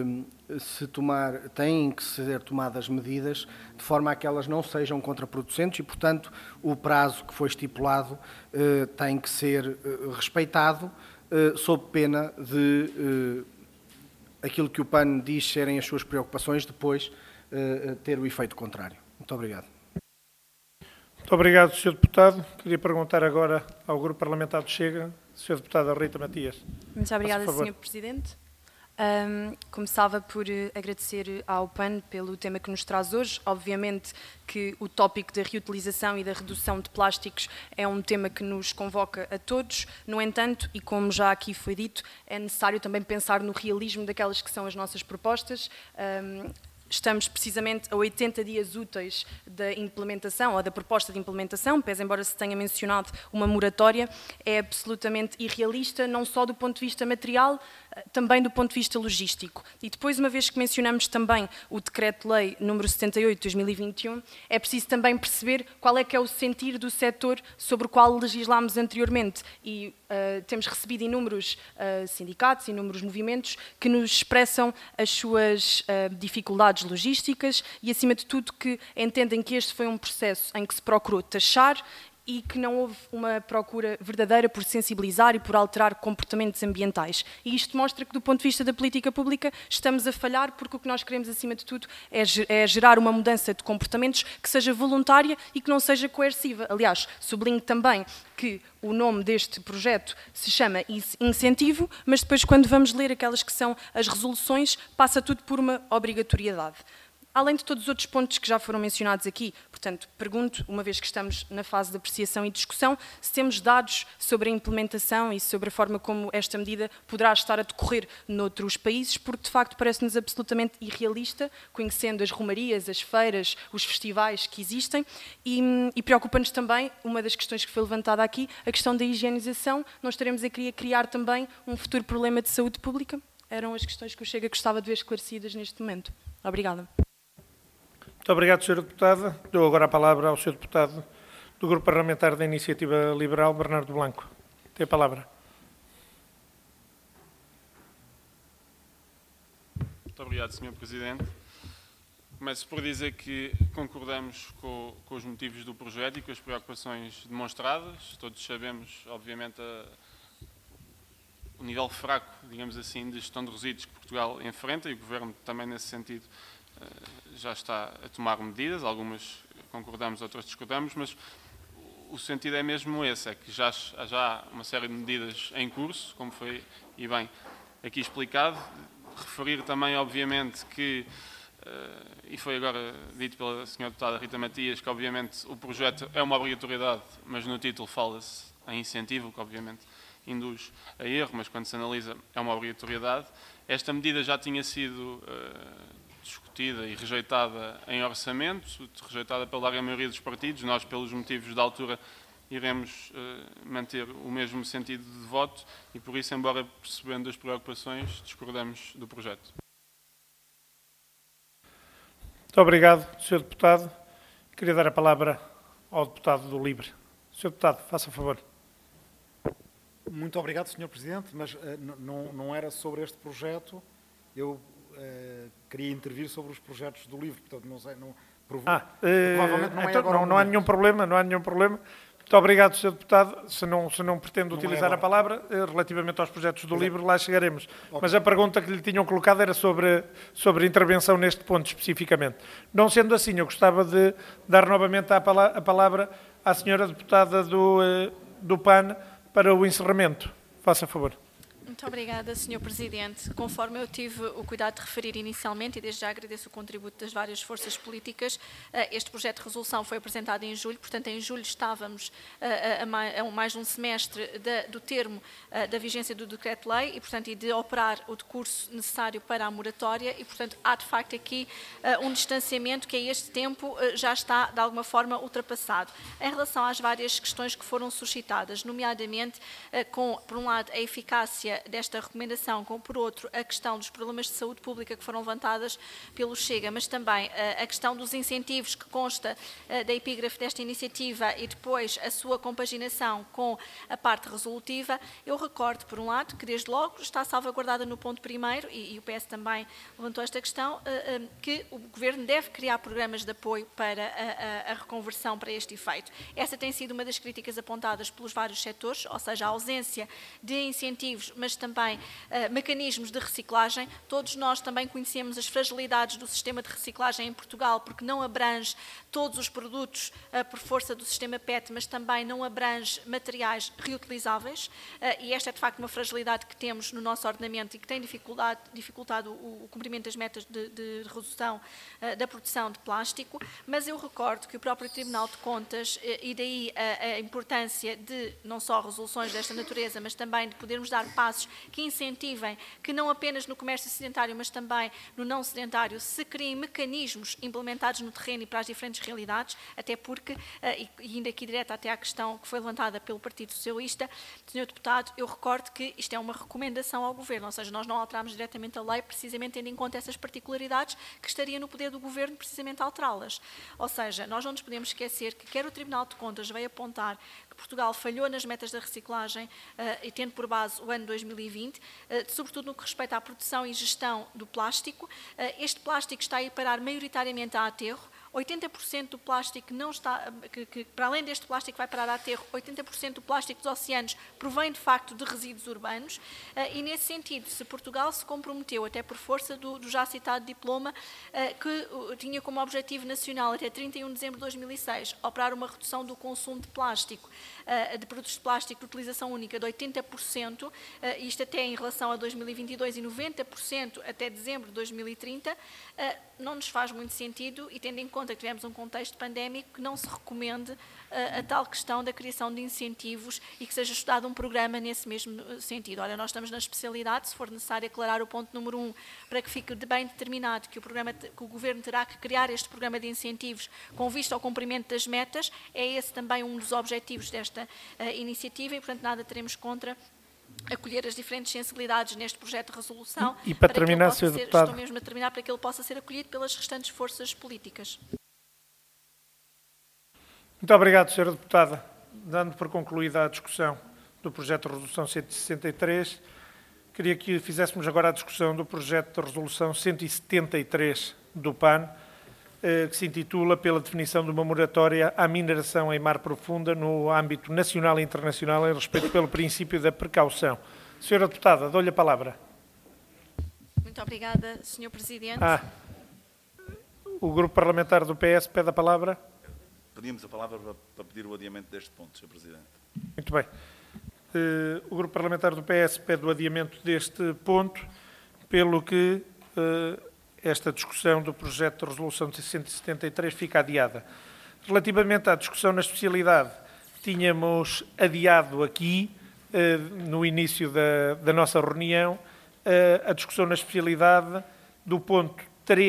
S7: têm que ser tomadas medidas de forma a que elas não sejam contraproducentes e, portanto, o prazo que foi estipulado tem que ser respeitado sob pena de aquilo que o PAN diz serem as suas preocupações, depois ter o efeito contrário. Muito obrigado.
S1: Muito obrigado, Sr. Deputado. Queria perguntar agora ao Grupo Parlamentar do Chega, Sr. Deputada Rita Matias.
S5: Muito obrigada, Sr. Presidente. Começava por agradecer ao PAN pelo tema que nos traz hoje. Obviamente que o tópico da reutilização e da redução de plásticos é um tema que nos convoca a todos. No entanto, e como já aqui foi dito, é necessário também pensar no realismo daquelas que são as nossas propostas. estamos precisamente a 80 dias úteis da implementação ou da proposta de implementação, pese embora se tenha mencionado uma moratória, é absolutamente irrealista, não só do ponto de vista material, também do ponto de vista logístico. E depois, uma vez que mencionamos também o Decreto-Lei número 78 de 2021, é preciso também perceber qual é que é o sentir do setor sobre o qual legislámos anteriormente. E temos recebido inúmeros sindicatos, inúmeros movimentos que nos expressam as suas dificuldades logísticas e, acima de tudo, que entendem que este foi um processo em que se procurou taxar e que não houve uma procura verdadeira por sensibilizar e por alterar comportamentos ambientais. E isto mostra que, do ponto de vista da política pública, estamos a falhar, porque o que nós queremos, acima de tudo, é gerar uma mudança de comportamentos que seja voluntária e que não seja coerciva. Aliás, sublinho também que o nome deste projeto se chama incentivo, mas depois, quando vamos ler aquelas que são as resoluções, passa tudo por uma obrigatoriedade. Além de todos os outros pontos que já foram mencionados aqui, portanto, pergunto, uma vez que estamos na fase de apreciação e discussão, se temos dados sobre a implementação e sobre a forma como esta medida poderá estar a decorrer noutros países, porque de facto parece-nos absolutamente irrealista, conhecendo as romarias, as feiras, os festivais que existem, e preocupa-nos também, uma das questões que foi levantada aqui, a questão da higienização. Nós estaremos a criar também um futuro problema de saúde pública? Eram as questões que o Chega gostava de ver esclarecidas neste momento. Obrigada.
S1: Muito obrigado, Sr. Deputado. Dou agora a palavra ao Sr. Deputado do Grupo Parlamentar da Iniciativa Liberal, Bernardo Blanco. Tem a palavra.
S6: Muito obrigado, Sr. Presidente. Começo por dizer que concordamos com os motivos do projeto e com as preocupações demonstradas. Todos sabemos, obviamente, o nível fraco, digamos assim, de gestão de resíduos que Portugal enfrenta, e o Governo também, nesse sentido, já está a tomar medidas. Algumas concordamos, outras discordamos, mas o sentido é mesmo esse, é que já há uma série de medidas em curso, como foi e bem aqui explicado. Referir também, obviamente, que, e foi agora dito pela Sra. Deputada Rita Matias, que obviamente o projeto é uma obrigatoriedade, mas no título fala-se em incentivo, que obviamente induz a erro, mas quando se analisa é uma obrigatoriedade. Esta medida já tinha sido discutida e rejeitada em orçamento, rejeitada pela larga maioria dos partidos. Nós, pelos motivos da altura, iremos manter o mesmo sentido de voto e, por isso, embora percebendo as preocupações, discordamos do projeto.
S1: Muito obrigado, Sr. Deputado. Queria dar a palavra ao Deputado do Livre. Sr. Deputado, faça favor.
S10: Muito obrigado, Sr. Presidente, mas não era sobre este projeto. Eu queria intervir sobre os projetos do LIVRE, portanto, não sei, provavelmente não é
S1: então,
S10: agora.
S1: Não há nenhum problema, não há nenhum problema. Muito obrigado, Sr. Deputado. Se não pretende utilizar a palavra, relativamente aos projetos do LIVRE, lá chegaremos. Okay. Mas a pergunta que lhe tinham colocado era sobre a intervenção neste ponto, especificamente. Não sendo assim, eu gostava de dar novamente a palavra à Sra. Deputada do PAN para o encerramento. Faça favor.
S3: Muito obrigada, Sr. Presidente. Conforme eu tive o cuidado de referir inicialmente, e desde já agradeço o contributo das várias forças políticas, este projeto de resolução foi apresentado em julho, portanto, em julho estávamos a mais de um semestre do termo da vigência do Decreto-Lei e, portanto, de operar o decurso necessário para a moratória e, portanto, há de facto aqui um distanciamento que a este tempo já está, de alguma forma, ultrapassado. Em relação às várias questões que foram suscitadas, nomeadamente com, por um lado, a eficácia desta recomendação, com, por outro, a questão dos problemas de saúde pública que foram levantadas pelo Chega, mas também a questão dos incentivos que consta da epígrafe desta iniciativa e depois a sua compaginação com a parte resolutiva, eu recordo, por um lado, que desde logo está salvaguardada no ponto primeiro, e o PS também levantou esta questão, que o Governo deve criar programas de apoio para a reconversão para este efeito. Essa tem sido uma das críticas apontadas pelos vários setores, ou seja, a ausência de incentivos, mas também mecanismos de reciclagem. Todos nós também conhecemos as fragilidades do sistema de reciclagem em Portugal, porque não abrange todos os produtos por força do sistema PET, mas também não abrange materiais reutilizáveis, e esta é de facto uma fragilidade que temos no nosso ordenamento e que tem dificultado o cumprimento das metas de redução da produção de plástico, mas eu recordo que o próprio Tribunal de Contas, e daí a importância de não só resoluções desta natureza, mas também de podermos dar passos eficazes que incentivem que não apenas no comércio sedentário, mas também no não sedentário, se criem mecanismos implementados no terreno e para as diferentes realidades, até porque, e indo aqui direto até à questão que foi levantada pelo Partido Socialista, Sr. Deputado, eu recordo que isto é uma recomendação ao Governo, ou seja, nós não alteramos diretamente a lei, precisamente tendo em conta essas particularidades que estaria no poder do Governo precisamente alterá-las. Ou seja, nós não nos podemos esquecer que quer o Tribunal de Contas veio apontar que Portugal falhou nas metas da reciclagem e tendo por base o ano 2020, sobretudo no que respeita à produção e gestão do plástico. Este plástico está a ir parar maioritariamente a aterro. 80% do plástico não está, para além deste plástico vai parar a aterro, 80% do plástico dos oceanos provém de facto de resíduos urbanos e nesse sentido, se Portugal se comprometeu, até por força do já citado diploma, que tinha como objetivo nacional até 31 de dezembro de 2006 operar uma redução do consumo de plástico, de produtos de plástico de utilização única de 80%, isto até em relação a 2022 e 90% até dezembro de 2030, não nos faz muito sentido e tendo em conta que tivemos um contexto pandémico que não se recomende a tal questão da criação de incentivos e que seja estudado um programa nesse mesmo sentido. Ora, nós estamos na especialidade, se for necessário aclarar o ponto número 1 para que fique bem determinado que o Governo terá que criar este programa de incentivos com vista ao cumprimento das metas, é esse também um dos objetivos desta iniciativa e, portanto, nada teremos contra acolher as diferentes sensibilidades neste projeto de resolução.
S1: E para terminar, Sr. Deputado.
S3: Estou mesmo a terminar para que ele possa ser acolhido pelas restantes forças políticas.
S1: Muito obrigado, Sra. Deputada. Dando por concluída a discussão do projeto de resolução 163, queria que fizéssemos agora a discussão do projeto de resolução 173 do PAN, que se intitula pela definição de uma moratória à mineração em mar profunda no âmbito nacional e internacional em respeito pelo princípio da precaução. Sra. Deputada, dou-lhe a palavra.
S3: Muito obrigada, Sr. Presidente.
S1: O Grupo Parlamentar do PS pede a palavra.
S2: Pedimos a palavra para pedir o adiamento deste ponto, Sr. Presidente.
S1: Muito bem. O Grupo Parlamentar do PS pede o adiamento deste ponto, pelo que esta discussão do projeto de resolução de 173 fica adiada. Relativamente à discussão na especialidade, tínhamos adiado aqui, no início da nossa reunião, a discussão na especialidade do ponto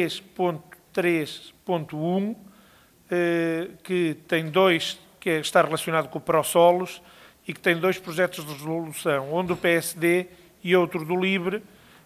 S1: 3.3.1, que está relacionado com o Prosolos e que tem dois projetos de resolução, um do PSD e outro do LIVRE,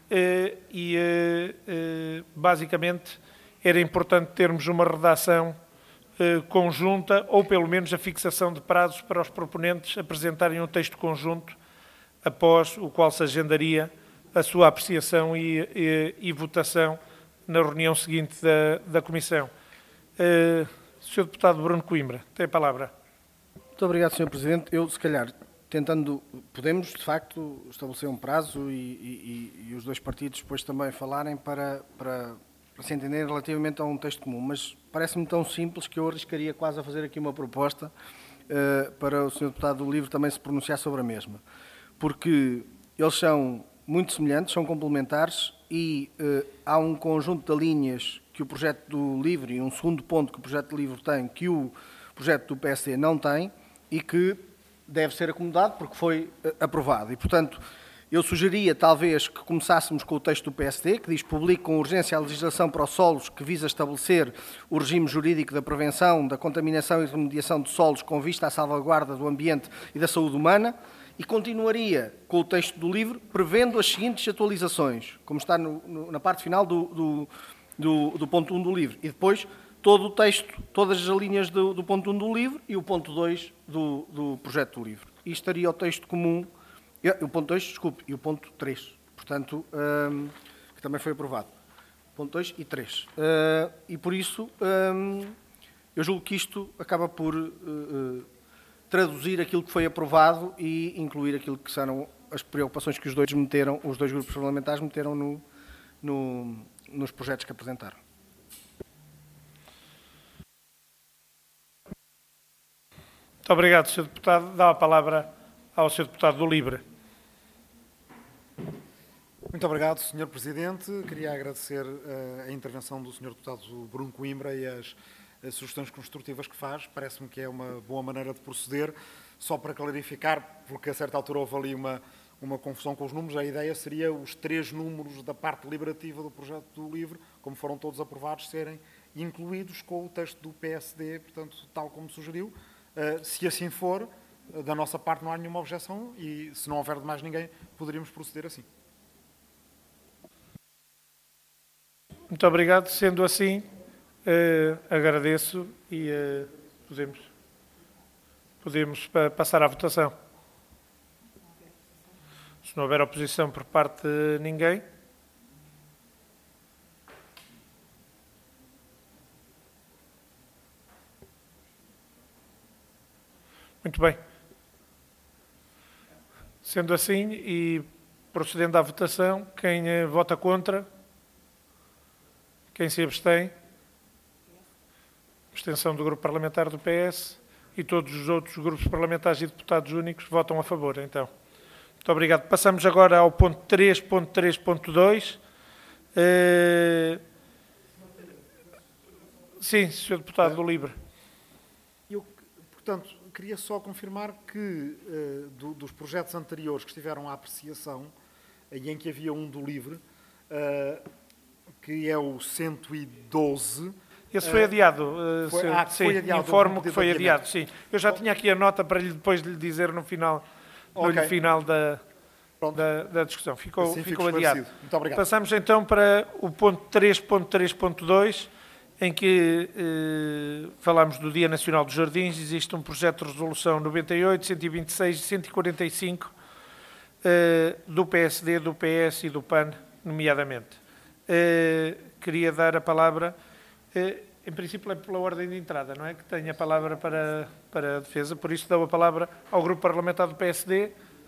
S1: basicamente era importante termos uma redação conjunta ou pelo menos a fixação de prazos para os proponentes apresentarem um texto conjunto após o qual se agendaria a sua apreciação e votação na reunião seguinte da Comissão. Sr. Deputado Bruno Coimbra, tem a palavra.
S7: Muito obrigado, Sr. Presidente. Eu, se calhar, podemos, de facto, estabelecer um prazo e os dois partidos depois também falarem para se entenderem relativamente a um texto comum, mas parece-me tão simples que eu arriscaria quase a fazer aqui uma proposta para o Sr. Deputado do LIVRE também se pronunciar sobre a mesma, porque eles são muito semelhantes, são complementares e há um conjunto de linhas que o projeto do LIVRE e um segundo ponto que o projeto do LIVRE tem que o projeto do PSD não tem e que deve ser acomodado porque foi aprovado. E, portanto, eu sugeria talvez que começássemos com o texto do PSD, que diz: publique com urgência a legislação para os solos que visa estabelecer o regime jurídico da prevenção, da contaminação e remediação de solos com vista à salvaguarda do ambiente e da saúde humana, e continuaria com o texto do LIVRE, prevendo as seguintes atualizações, como está na parte final do ponto 1 do LIVRE, e depois todo o texto, todas as linhas do ponto 1 do LIVRE e o ponto 2 do projeto do LIVRE. E estaria o texto comum, o ponto 2, desculpe, e o ponto 3, portanto, que também foi aprovado. Ponto 2 e 3. E por isso, eu julgo que isto acaba por traduzir aquilo que foi aprovado e incluir aquilo que são as preocupações que os dois grupos parlamentares meteram nos projetos que apresentaram.
S1: Muito obrigado, Sr. Deputado. Dá a palavra ao Sr. Deputado do LIVRE.
S10: Muito obrigado, Sr. Presidente. Queria agradecer a intervenção do Sr. Deputado Bruno Coimbra e as sugestões construtivas que faz. Parece-me que é uma boa maneira de proceder. Só para clarificar, porque a certa altura houve ali uma confusão com os números. A ideia seria os 3 números da parte deliberativa do projeto do livro, como foram todos aprovados, serem incluídos com o texto do PSD, portanto, tal como sugeriu. Se assim for, da nossa parte não há nenhuma objeção e, se não houver de mais ninguém, poderíamos proceder assim.
S1: Muito obrigado. Sendo assim, agradeço e podemos passar à votação. Se não houver oposição por parte de ninguém. Muito bem. Sendo assim e procedendo à votação, quem vota contra? Quem se abstém? Abstenção do Grupo Parlamentar do PS e todos os outros grupos parlamentares e deputados únicos votam a favor, então. Muito obrigado. Passamos agora ao ponto 3.3.2. Sim, Sr. Deputado do Livre.
S10: Eu, portanto, queria só confirmar que dos projetos anteriores que estiveram à apreciação, e em que havia um do Livre, que é o 112...
S1: Esse foi adiado.
S10: Foi adiado.
S1: Informo que foi adiado, sim. Eu já tinha aqui a nota para depois lhe dizer no final, no final da discussão. Ficou adiado.
S10: Muito obrigado.
S1: Passamos então para o ponto 3.3.2, em que falamos do Dia Nacional dos Jardins. Existe um projeto de resolução 98, 126 e 145 do PSD, do PS e do PAN, nomeadamente. Queria dar a palavra, em princípio é pela ordem de entrada, não é? Que tenho a palavra para a defesa, por isso dou a palavra ao Grupo Parlamentar do PSD,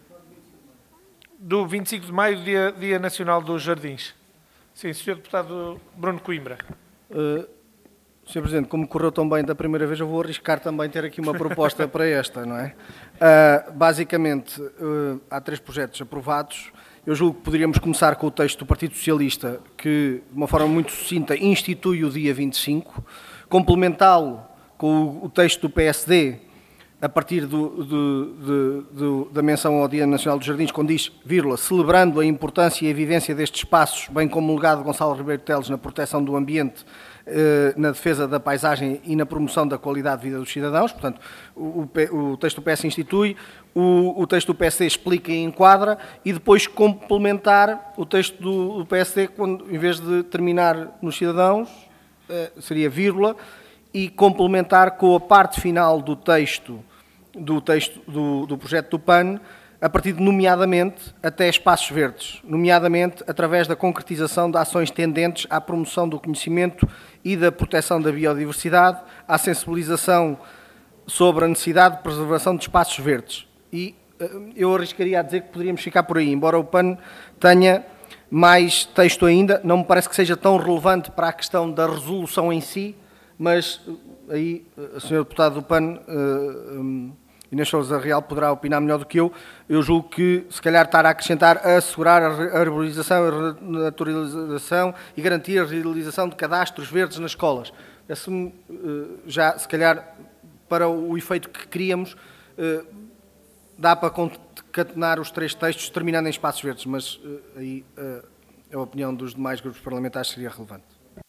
S1: do 25 de maio, Dia Nacional dos Jardins. Sim, Sr. Deputado Bruno Coimbra.
S7: Sr. Presidente, como correu tão bem da primeira vez, eu vou arriscar também ter aqui uma proposta para esta, não é? Basicamente, há 3 projetos aprovados. Eu julgo que poderíamos começar com o texto do Partido Socialista, que, de uma forma muito sucinta, institui o dia 25, complementá-lo com o texto do PSD, a partir da menção ao Dia Nacional dos Jardins, quando diz, vírgula, celebrando a importância e a vivência destes espaços, bem como o legado de Gonçalo Ribeiro Teles na proteção do ambiente, na defesa da paisagem e na promoção da qualidade de vida dos cidadãos. Portanto, o texto do PS institui, o texto do PSD explica e enquadra, e depois complementar o texto do PSD, quando, em vez de terminar nos cidadãos, seria vírgula, e complementar com a parte final do texto do projeto do PAN, a partir de, nomeadamente, até espaços verdes, nomeadamente através da concretização de ações tendentes à promoção do conhecimento e da proteção da biodiversidade, à sensibilização sobre a necessidade de preservação de espaços verdes. E eu arriscaria a dizer que poderíamos ficar por aí, embora o PAN tenha mais texto ainda, não me parece que seja tão relevante para a questão da resolução em si, mas aí a Sra. Deputada do PAN, Inês Sousa Real, poderá opinar melhor do que eu. Eu julgo que, se calhar, estar a acrescentar a assegurar a arborização, a renaturalização e garantir a realização de cadastros verdes nas escolas. Já, se calhar, para o efeito que queríamos, dá para concatenar os 3 textos, terminando em espaços verdes, mas aí a opinião dos demais grupos parlamentares seria relevante.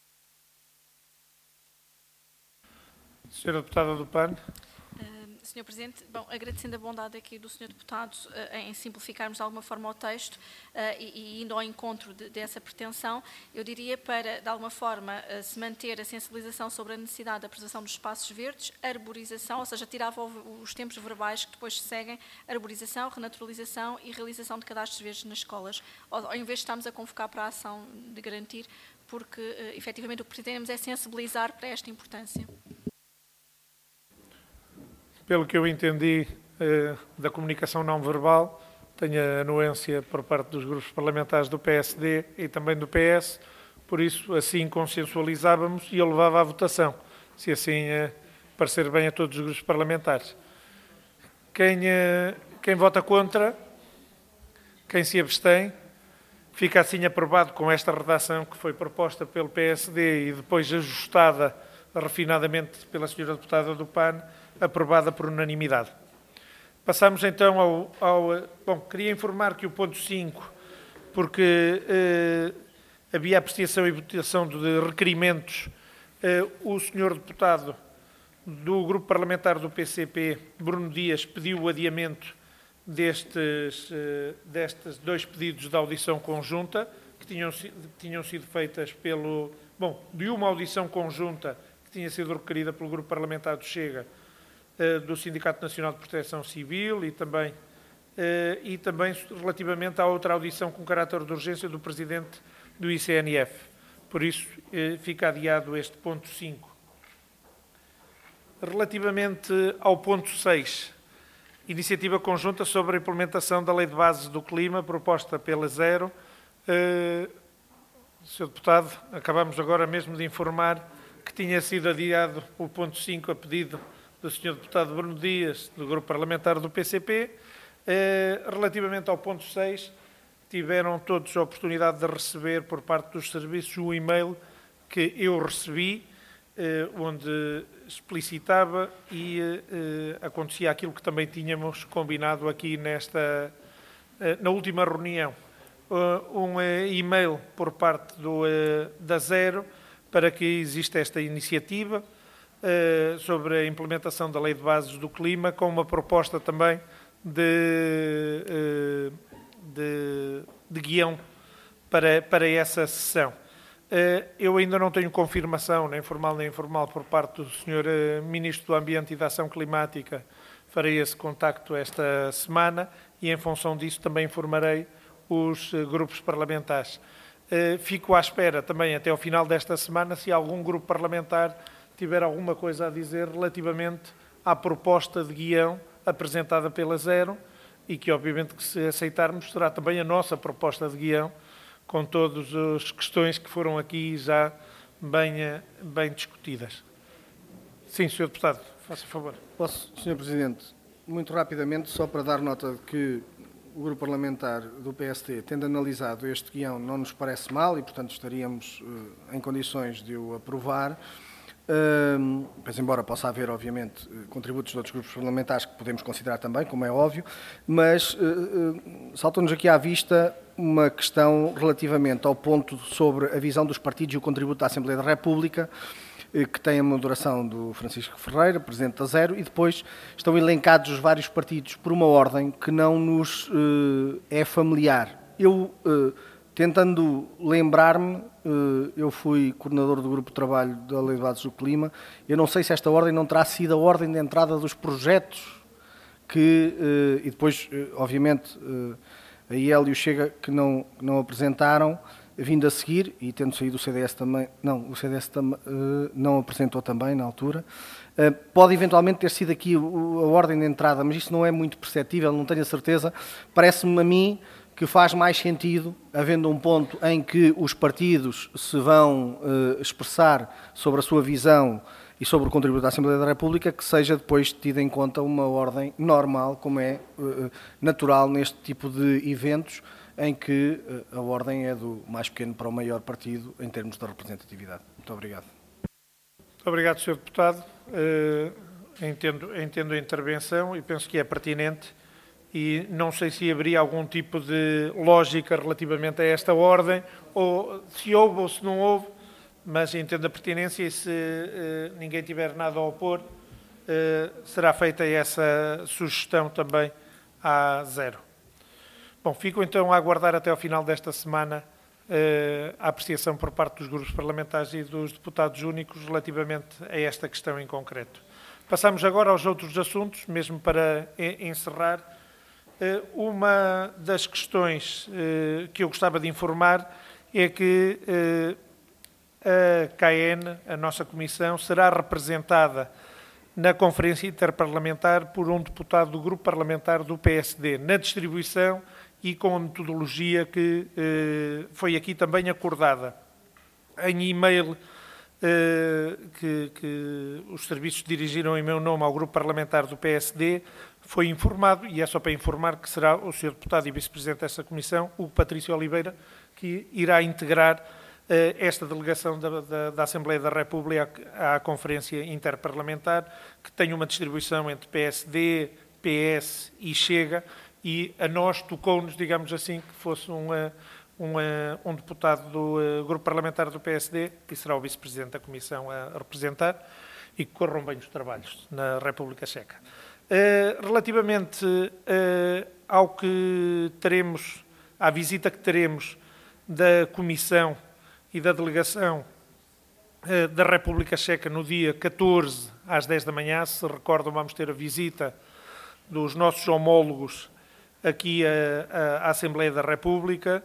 S1: Senhora Deputada do PAN.
S3: Sr. Presidente, bom, agradecendo a bondade aqui do Sr. Deputado em simplificarmos de alguma forma o texto e indo ao encontro dessa pretensão, eu diria para, de alguma forma, se manter a sensibilização sobre a necessidade da preservação dos espaços verdes, arborização, ou seja, tirava os tempos verbais que depois se seguem, arborização, renaturalização e realização de cadastros verdes nas escolas, ao invés de estarmos a convocar para a ação de garantir, porque, efetivamente, o que pretendemos é sensibilizar para esta importância.
S1: Pelo que eu entendi da comunicação não verbal, tenho a anuência por parte dos grupos parlamentares do PSD e também do PS, por isso assim consensualizávamos e eu levava à votação, se assim parecer bem a todos os grupos parlamentares. Quem vota contra, quem se abstém, fica assim aprovado com esta redação que foi proposta pelo PSD e depois ajustada refinadamente pela Sra. Deputada do PAN, aprovada por unanimidade. Passamos então Bom, queria informar que o ponto 5, porque havia apreciação e votação de requerimentos, o senhor deputado do Grupo Parlamentar do PCP, Bruno Dias, pediu o adiamento destes 2 pedidos de audição conjunta, que tinham sido feitas de uma audição conjunta que tinha sido requerida pelo Grupo Parlamentar do Chega, do Sindicato Nacional de Proteção Civil e também relativamente à outra audição com caráter de urgência do Presidente do ICNF. Por isso, fica adiado este ponto 5. Relativamente ao ponto 6, iniciativa conjunta sobre a implementação da Lei de Bases do Clima, proposta pela Zero. Sr. Deputado, acabamos agora mesmo de informar que tinha sido adiado o ponto 5 a pedido do Sr. Deputado Bruno Dias, do Grupo Parlamentar do PCP. Relativamente ao ponto 6, tiveram todos a oportunidade de receber por parte dos serviços o e-mail que eu recebi, onde explicitava e acontecia aquilo que também tínhamos combinado aqui na última reunião. Um e-mail por parte da Zero para que exista esta iniciativa sobre a implementação da Lei de Bases do Clima, com uma proposta também de guião para essa sessão. Eu ainda não tenho confirmação, nem formal nem informal, por parte do Sr. Ministro do Ambiente e da Ação Climática. Farei esse contacto esta semana e, em função disso, também informarei os grupos parlamentares. Fico à espera também, até ao final desta semana, se algum grupo parlamentar tiver alguma coisa a dizer relativamente à proposta de guião apresentada pela Zero e que, obviamente, que se aceitarmos, será também a nossa proposta de guião, com todas as questões que foram aqui já bem discutidas. Sim, Sr. Deputado, faça favor.
S7: Posso, Sr. Presidente, muito rapidamente, só para dar nota de que o Grupo Parlamentar do PST, tendo analisado este guião, não nos parece mal e, portanto, estaríamos em condições de o aprovar. Pois, embora possa haver, obviamente, contributos de outros grupos parlamentares que podemos considerar também, como é óbvio, mas saltou-nos aqui à vista uma questão relativamente ao ponto sobre a visão dos partidos e o contributo da Assembleia da República, que tem a moderação do Francisco Ferreira, Presidente da Zero, e depois estão elencados os vários partidos por uma ordem que não nos é familiar. Eu, tentando lembrar-me, eu fui coordenador do grupo de trabalho da Lei de Bases do Clima, eu não sei se esta ordem não terá sido a ordem de entrada dos projetos e depois, obviamente, a IEL e o Chega que não apresentaram, vindo a seguir, e tendo saído o CDS também, o CDS não apresentou também na altura, pode eventualmente ter sido aqui a ordem de entrada, mas isso não é muito perceptível, não tenho a certeza. Parece-me a mim que faz mais sentido, havendo um ponto em que os partidos se vão expressar sobre a sua visão e sobre o contributo da Assembleia da República, que seja depois tida em conta uma ordem normal, como é natural neste tipo de eventos, em que a ordem é do mais pequeno para o maior partido em termos de representatividade. Muito obrigado.
S1: Muito obrigado, Sr. Deputado. Entendo a intervenção e penso que é pertinente e não sei se haveria algum tipo de lógica relativamente a esta ordem, ou se houve ou se não houve, mas entendo a pertinência e se ninguém tiver nada a opor, será feita essa sugestão também à Zero. Bom, fico então a aguardar até ao final desta semana a apreciação por parte dos grupos parlamentares e dos deputados únicos relativamente a esta questão em concreto. Passamos agora aos outros assuntos, mesmo para encerrar. Uma das questões que eu gostava de informar é que a KN, a nossa comissão, será representada na Conferência Interparlamentar por um deputado do Grupo Parlamentar do PSD, na distribuição e com a metodologia que foi aqui também acordada. Em e-mail que os serviços dirigiram em meu nome ao Grupo Parlamentar do PSD, foi informado, e é só para informar, que será o Sr. Deputado e Vice-Presidente dessa Comissão, o Patrício Oliveira, que irá integrar esta delegação da Assembleia da República à Conferência Interparlamentar, que tem uma distribuição entre PSD, PS e Chega, e a nós tocou-nos, digamos assim, que fosse um deputado do grupo parlamentar do PSD, que será o vice-presidente da Comissão a representar, e que corram bem os trabalhos na República Checa. Relativamente ao que teremos, à visita que teremos da Comissão e da Delegação da República Checa no dia 14, às 10 da manhã, se recordam, vamos ter a visita dos nossos homólogos aqui à Assembleia da República,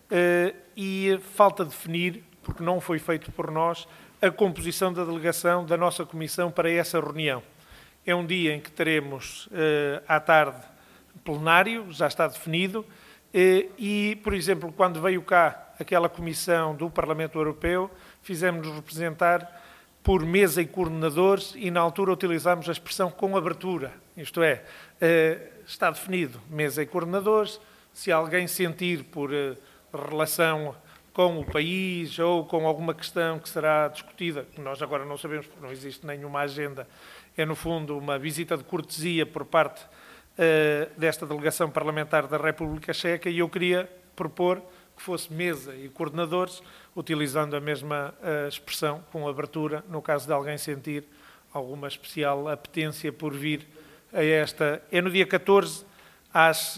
S1: e falta definir, porque não foi feito por nós, a composição da delegação da nossa Comissão para essa reunião. É um dia em que teremos à tarde plenário, já está definido, e, por exemplo, quando veio cá aquela Comissão do Parlamento Europeu, fizemos-nos representar por mesa e coordenadores, e na altura utilizámos a expressão com abertura, isto é, está definido mesa e coordenadores. Se alguém sentir por relação com o país ou com alguma questão que será discutida, que nós agora não sabemos porque não existe nenhuma agenda, é no fundo uma visita de cortesia por parte desta delegação parlamentar da República Checa, e eu queria propor que fosse mesa e coordenadores, utilizando a mesma expressão, com abertura, no caso de alguém sentir alguma especial apetência por vir a esta. É no dia 14, às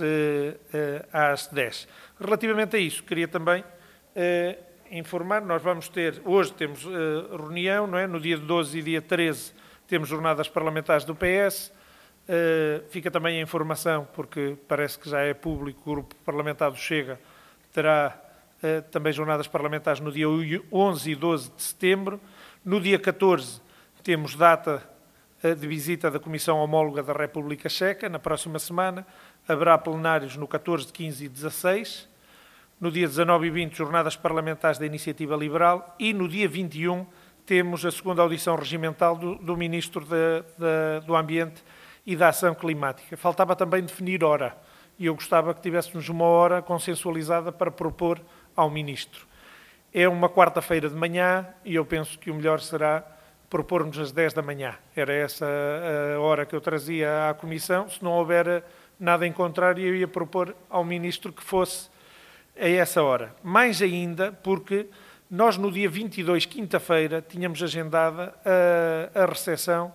S1: 10. Relativamente a isso, queria também informar, nós vamos ter, hoje temos reunião, não é? No dia 12 e dia 13 temos jornadas parlamentares do PS, fica também a informação, porque parece que já é público, o grupo parlamentar do Chega terá também jornadas parlamentares no dia 11 e 12 de setembro. No dia 14 temos data de visita da Comissão Homóloga da República Checa, na próxima semana. Haverá plenários no 14, 15 e 16. No dia 19 e 20, jornadas parlamentares da Iniciativa Liberal. E no dia 21 temos a segunda audição regimental do Ministro do Ambiente e da Ação Climática. Faltava também definir hora, e eu gostava que tivéssemos uma hora consensualizada para propor ao Ministro. É uma quarta-feira de manhã, e eu penso que o melhor será propormos às 10 da manhã. Era essa a hora que eu trazia à Comissão. Se não houver nada em contrário, eu ia propor ao Ministro que fosse a essa hora. Mais ainda, porque nós no dia 22, quinta-feira, tínhamos agendada a recepção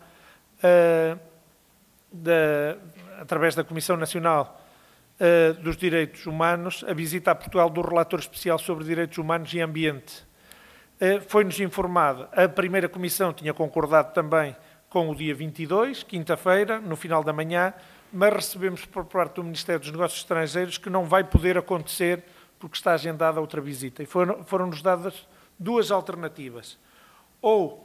S1: através da Comissão Nacional dos Direitos Humanos, a visita a Portugal do Relator Especial sobre Direitos Humanos e Ambiente. Foi-nos informado, a primeira Comissão tinha concordado também com o dia 22, quinta-feira, no final da manhã, mas recebemos por parte do Ministério dos Negócios Estrangeiros que não vai poder acontecer porque está agendada outra visita. E foram-nos dadas duas alternativas. Ou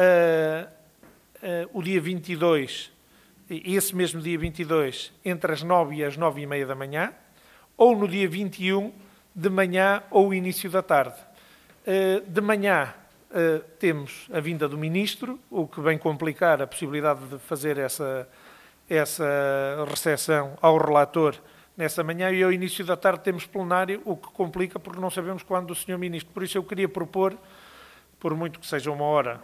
S1: o dia 22, esse mesmo dia 22, entre as 9 e as 9h30 da manhã, ou no dia 21, de manhã ou início da tarde. De manhã temos a vinda do Ministro, o que vem complicar a possibilidade de fazer essa recepção ao relator nessa manhã, e ao início da tarde temos plenário, o que complica porque não sabemos quando o Sr. Ministro. Por isso eu queria propor, por muito que seja uma hora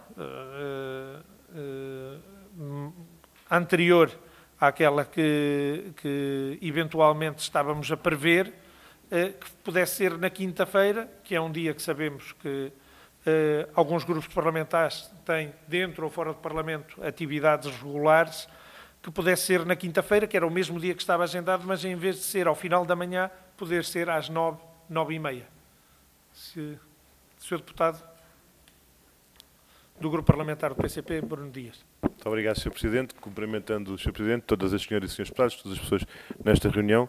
S1: anterior àquela que eventualmente estávamos a prever, que pudesse ser na quinta-feira, que é um dia que sabemos que alguns grupos parlamentares têm, dentro ou fora do Parlamento, atividades regulares, que pudesse ser na quinta-feira, que era o mesmo dia que estava agendado, mas em vez de ser ao final da manhã, poder ser às 9, 9h30. Sr. Deputado do Grupo Parlamentar do PCP, Bruno Dias.
S11: Muito obrigado, Sr. Presidente. Cumprimentando o Sr. Presidente, todas as senhoras e senhores deputados, todas as pessoas nesta reunião.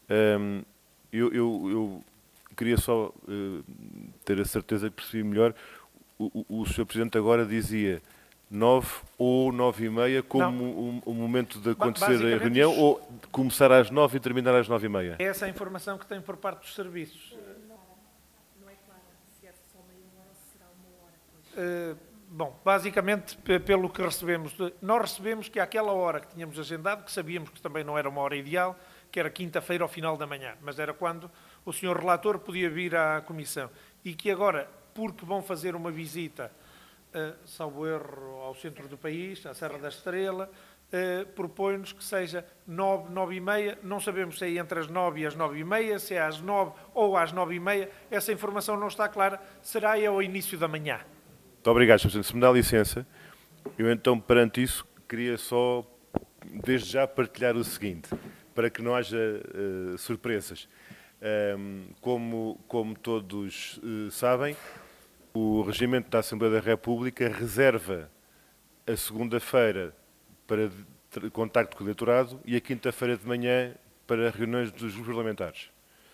S11: Eu queria só ter a certeza que percebi melhor. O Sr. Presidente agora dizia 9 ou 9h30 como o momento de acontecer a reunião, ou começar às 9 e terminar às 9h30?
S1: É essa a informação que tem por parte dos serviços.
S12: Não é claro se é só meia hora ou se será uma hora.
S1: Bom, basicamente, pelo que recebemos, nós recebemos que àquela hora que tínhamos agendado, que sabíamos que também não era uma hora ideal, que era quinta-feira ao final da manhã, mas era quando o Sr. Relator podia vir à Comissão. E que agora, porque vão fazer uma visita salvo erro, ao centro do país, à Serra da Estrela, propõe-nos que seja 9, 9h30, não sabemos se é entre as 9 e as 9h30, se é às 9 ou às 9h30, essa informação não está clara, será ao início da manhã.
S11: Muito obrigado, Sr. Presidente. Se me dá licença, eu então, perante isso, queria só, desde já, partilhar o seguinte, para que não haja surpresas. Como todos sabem, o Regimento da Assembleia da República reserva a segunda-feira para contacto com o eleitorado e a quinta-feira de manhã para reuniões dos grupos parlamentares.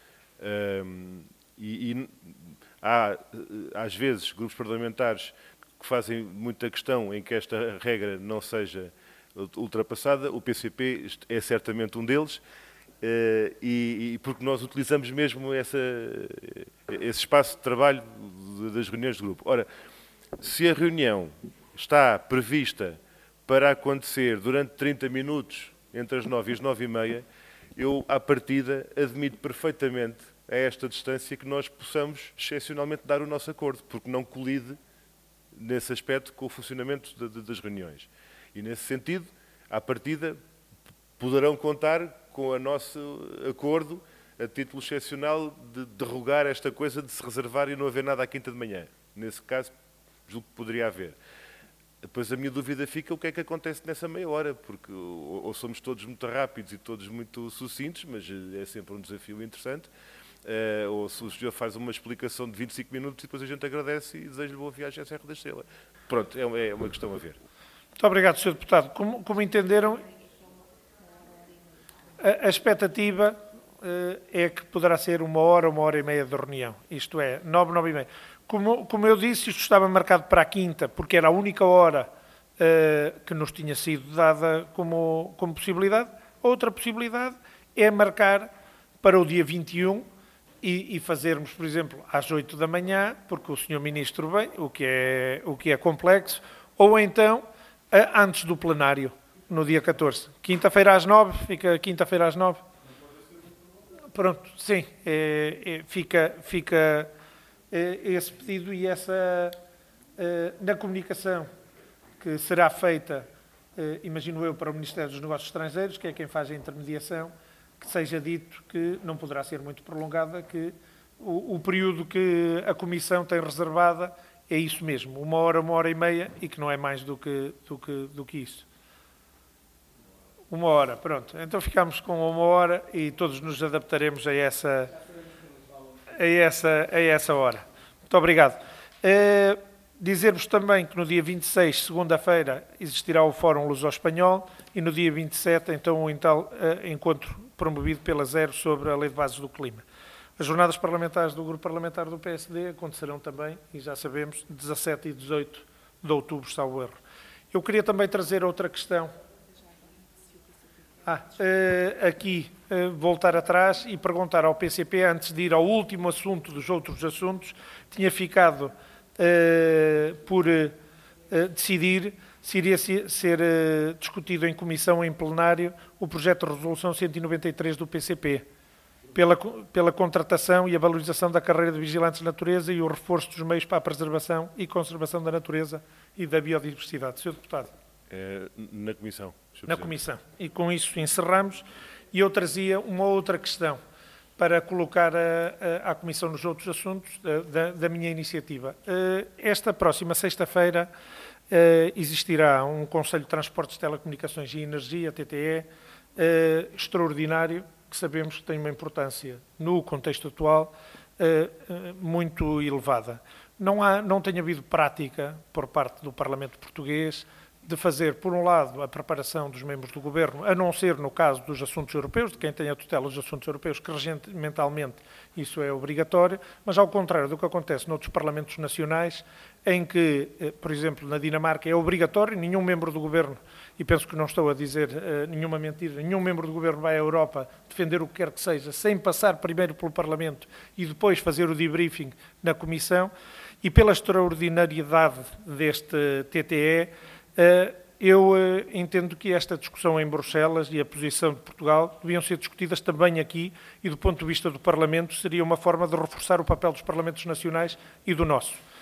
S11: Há, às vezes, grupos parlamentares que fazem muita questão em que esta regra não seja ultrapassada. O PCP é certamente um deles, e porque nós utilizamos mesmo esse espaço de trabalho das reuniões de grupo. Ora, se a reunião está prevista para acontecer durante 30 minutos, entre as 9 e as 9h30, eu, à partida, admito perfeitamente a esta distância que nós possamos, excepcionalmente, dar o nosso acordo, porque não colide, nesse aspecto, com o funcionamento das reuniões. E, nesse sentido, à partida, poderão contar com o nosso acordo, a título excepcional, de derrogar esta coisa de se reservar e não haver nada à quinta de manhã. Nesse caso, julgo que poderia haver. Depois a minha dúvida fica o que é que acontece nessa meia hora, porque ou somos todos muito rápidos e todos muito sucintos, mas é sempre um desafio interessante, ou se o senhor faz uma explicação de 25 minutos e depois a gente agradece e deseja-lhe boa viagem à Serra da Estrela. Pronto, é uma questão a ver.
S1: Muito obrigado, Sr. Deputado. Como entenderam, a expectativa é que poderá ser 1h30 de reunião, isto é, 9, 9h30. Como eu disse, isto estava marcado para a quinta, porque era a única hora que nos tinha sido dada como possibilidade. Outra possibilidade é marcar para o dia 21 e fazermos, por exemplo, às 8 da manhã, porque o Sr. Ministro vem, o que é complexo, ou então antes do plenário, no dia 14. Quinta-feira às 9, fica quinta-feira às 9. Pronto, sim, fica esse pedido e essa, na comunicação que será feita, imagino eu, para o Ministério dos Negócios Estrangeiros, que é quem faz a intermediação, que seja dito que não poderá ser muito prolongada, que o período que a Comissão tem reservada é isso mesmo, 1h30, e que não é mais do que isso. 1h, pronto. Então ficamos com 1h e todos nos adaptaremos a essa hora. Muito obrigado. Dizer-vos também que no dia 26, segunda-feira, existirá o Fórum Luso-Espanhol e no dia 27, então, o encontro promovido pela Zero sobre a Lei de Bases do Clima. As jornadas parlamentares do Grupo Parlamentar do PSD acontecerão também, e já sabemos, 17 e 18 de outubro, salvo erro. Eu queria também trazer outra questão. Aqui, voltar atrás e perguntar ao PCP, antes de ir ao último assunto dos outros assuntos, tinha ficado por decidir se iria ser discutido em comissão ou em plenário o projeto de resolução 193 do PCP, pela contratação e a valorização da carreira de vigilantes de natureza e o reforço dos meios para a preservação e conservação da natureza e da biodiversidade. Sr. Deputado.
S11: Na Comissão.
S1: Na Comissão. E com isso encerramos. E eu trazia uma outra questão para colocar à Comissão nos outros assuntos da minha iniciativa. Esta próxima sexta-feira existirá um Conselho de Transportes, Telecomunicações e Energia, TTE, extraordinário, que sabemos que tem uma importância no contexto atual muito elevada. Não tem havido prática por parte do Parlamento português de fazer, por um lado, a preparação dos membros do Governo, a não ser no caso dos assuntos europeus, de quem tem a tutela dos assuntos europeus, que regimentalmente isso é obrigatório, mas ao contrário do que acontece noutros Parlamentos nacionais, em que, por exemplo, na Dinamarca é obrigatório, nenhum membro do Governo, e penso que não estou a dizer nenhuma mentira, nenhum membro do Governo vai à Europa defender o que quer que seja, sem passar primeiro pelo Parlamento e depois fazer o debriefing na Comissão, e pela extraordinariedade deste TTE, eu entendo que esta discussão em Bruxelas e a posição de Portugal deviam ser discutidas também aqui e, do ponto de vista do Parlamento, seria uma forma de reforçar o papel dos Parlamentos nacionais e do nosso.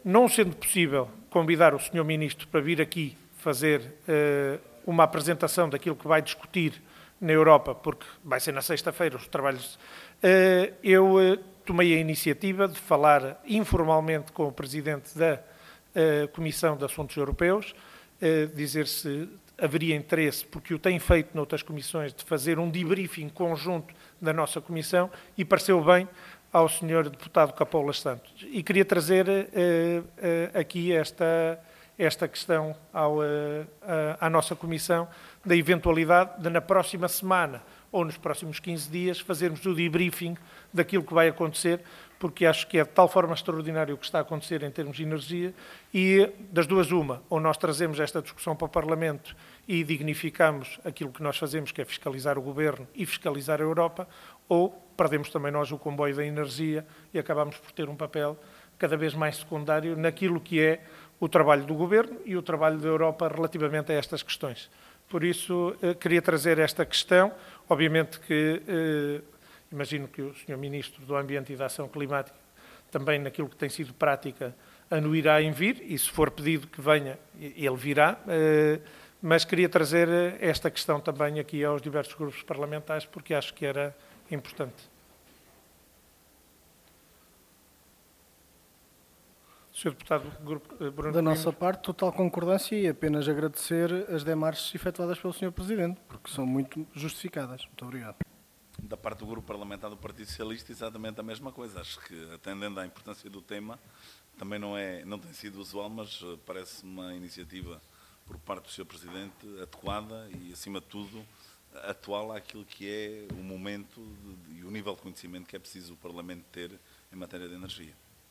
S1: não sendo possível convidar o Sr. Ministro para vir aqui fazer uma apresentação daquilo que vai discutir na Europa, porque vai ser na sexta-feira os trabalhos, eu tomei a iniciativa de falar informalmente com o Presidente da Comissão de Assuntos Europeus, dizer se haveria interesse, porque o tem feito noutras comissões, de fazer um debriefing conjunto da nossa comissão, e pareceu bem ao Sr. Deputado Capolas Santos. E queria trazer aqui esta questão à nossa comissão, da eventualidade de, na próxima semana ou nos próximos 15 dias, fazermos o debriefing daquilo que vai acontecer, porque acho que é de tal forma extraordinário o que está a acontecer em termos de energia, e das duas uma, ou nós trazemos esta discussão para o Parlamento e dignificamos aquilo que nós fazemos, que é fiscalizar o Governo e fiscalizar a Europa, ou perdemos também nós o comboio da energia e acabamos por ter um papel cada vez mais secundário naquilo que é o trabalho do Governo e o trabalho da Europa relativamente a estas questões. Por isso, queria trazer esta questão. Obviamente que imagino que o Sr. Ministro do Ambiente e da Ação Climática, também naquilo que tem sido prática, anuirá em vir, e se for pedido que venha, ele virá, mas queria trazer esta questão também aqui aos diversos grupos parlamentares, porque acho que era importante. Sr. Deputado Bruno
S7: Da nossa parte, total concordância, e apenas agradecer as demarches efetuadas pelo Sr. Presidente, porque são muito justificadas. Muito obrigado.
S2: Da parte do Grupo Parlamentar do Partido Socialista, exatamente a mesma coisa. Acho que, atendendo à importância do tema, também não tem sido usual, mas parece uma iniciativa por parte do Sr. Presidente adequada e, acima de tudo, atual àquilo que é o momento e o nível de conhecimento que é preciso o Parlamento ter em matéria de energia.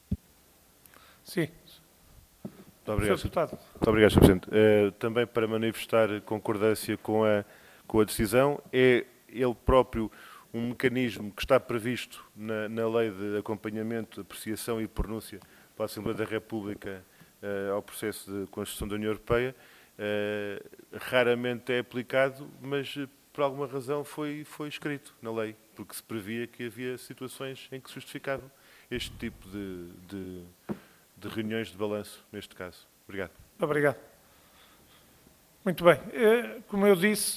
S1: Sim.
S11: Muito obrigado,
S1: Sr. Deputado.
S11: Muito obrigado, Sr. Presidente. Também para manifestar concordância com a decisão, é ele próprio um mecanismo que está previsto na Lei de Acompanhamento, Apreciação e Pronúncia para a Assembleia da República ao processo de Constituição da União Europeia. Raramente é aplicado, mas por alguma razão foi escrito na lei, porque se previa que havia situações em que se justificava este tipo de reuniões de balanço, neste caso. Obrigado.
S1: Obrigado. Muito bem. Como eu disse,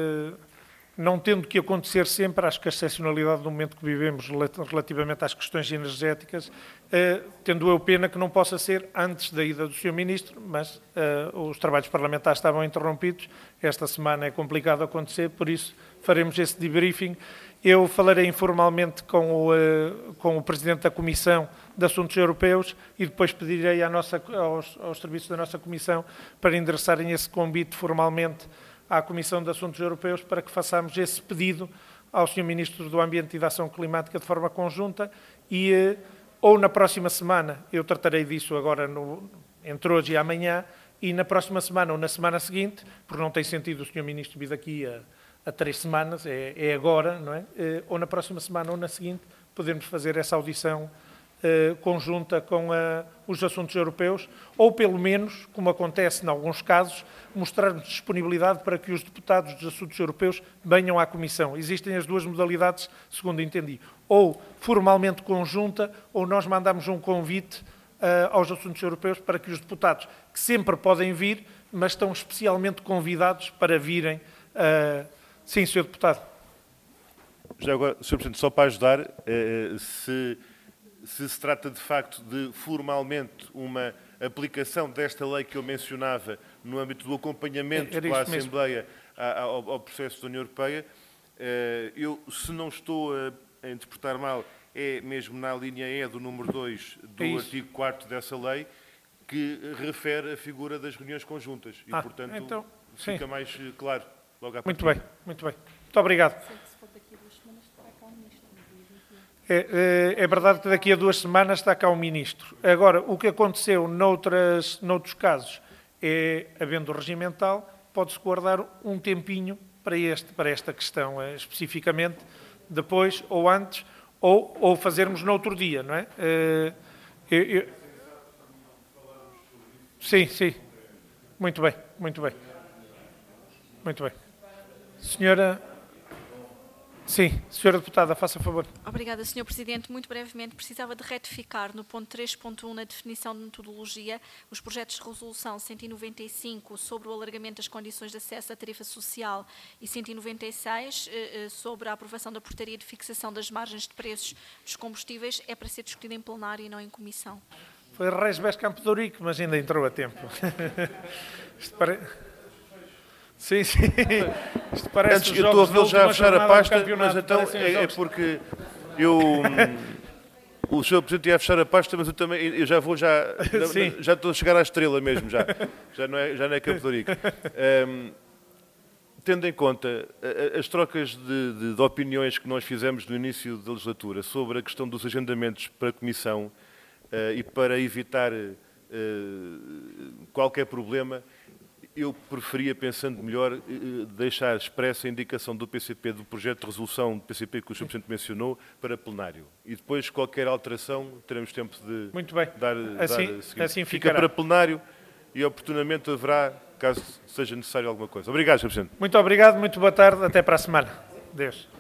S1: não tendo que acontecer sempre, acho que a excepcionalidade do momento que vivemos relativamente às questões energéticas, tendo eu pena que não possa ser antes da ida do Sr. Ministro, mas os trabalhos parlamentares estavam interrompidos, esta semana é complicado acontecer, por isso faremos esse debriefing. Eu falarei informalmente com o Presidente da Comissão de Assuntos Europeus e depois pedirei aos serviços da nossa Comissão para endereçarem esse convite formalmente à Comissão de Assuntos Europeus para que façamos esse pedido ao Sr. Ministro do Ambiente e da Ação Climática de forma conjunta e ou na próxima semana, eu tratarei disso agora entre hoje e amanhã, e na próxima semana ou na semana seguinte, porque não tem sentido o Sr. Ministro vir daqui a 3 semanas, é agora, não é? Ou na próxima semana ou na seguinte, podemos fazer essa audição conjunta com os assuntos europeus, ou pelo menos, como acontece em alguns casos, mostrarmos disponibilidade para que os deputados dos assuntos europeus venham à Comissão. Existem as duas modalidades, segundo entendi, ou formalmente conjunta, ou nós mandamos um convite aos assuntos europeus para que os deputados, que sempre podem vir, mas estão especialmente convidados para virem. Sim, Sr. Deputado.
S11: Já agora, Sr. Presidente, só para ajudar, se trata de facto de formalmente uma aplicação desta lei que eu mencionava no âmbito do acompanhamento pela Assembleia ao processo da União Europeia, eu, se não estou a interpretar mal, é mesmo na linha E do número 2 do artigo 4º dessa lei, que refere a figura das reuniões conjuntas. E, portanto, então, fica mais claro logo à partida.
S1: Muito bem, muito bem. Muito obrigado. É verdade que daqui a 2 semanas está cá o Ministro. Agora, o que aconteceu noutros casos é, havendo regimental, pode-se guardar um tempinho para esta questão especificamente, depois ou antes, ou fazermos noutro dia, não é? Sim, sim. Muito bem, muito bem. Muito bem. Senhora... Sim, senhora deputada, faça favor.
S3: Obrigada, Sr. Presidente. Muito brevemente, precisava de retificar no ponto 3.1, na definição de metodologia, os projetos de resolução 195 sobre o alargamento das condições de acesso à tarifa social e 196 sobre a aprovação da portaria de fixação das margens de preços dos combustíveis é para ser discutido em plenário e não em comissão.
S1: Foi Reis Bés Campo de Ourique, mas ainda entrou a tempo. Isto Sim. Isto parece
S11: antes, eu estou a vê-lo já a fechar a pasta, mas então é porque o Sr. Presidente ia fechar a pasta, mas eu já vou, já estou a chegar à estrela mesmo, já não é Campo de Ourique. Tendo em conta as trocas de opiniões que nós fizemos no início da legislatura sobre a questão dos agendamentos para a Comissão e para evitar qualquer problema, eu preferia, pensando melhor, deixar expressa a indicação do PCP, do projeto de resolução do PCP que o Sr. Presidente mencionou, para plenário. E depois, qualquer alteração, teremos tempo de
S1: Muito bem.
S11: dar
S1: assim
S11: fica para plenário e, oportunamente, haverá, caso seja necessário alguma coisa. Obrigado, Sr. Presidente.
S1: Muito obrigado, muito boa tarde, até para a semana. Deus.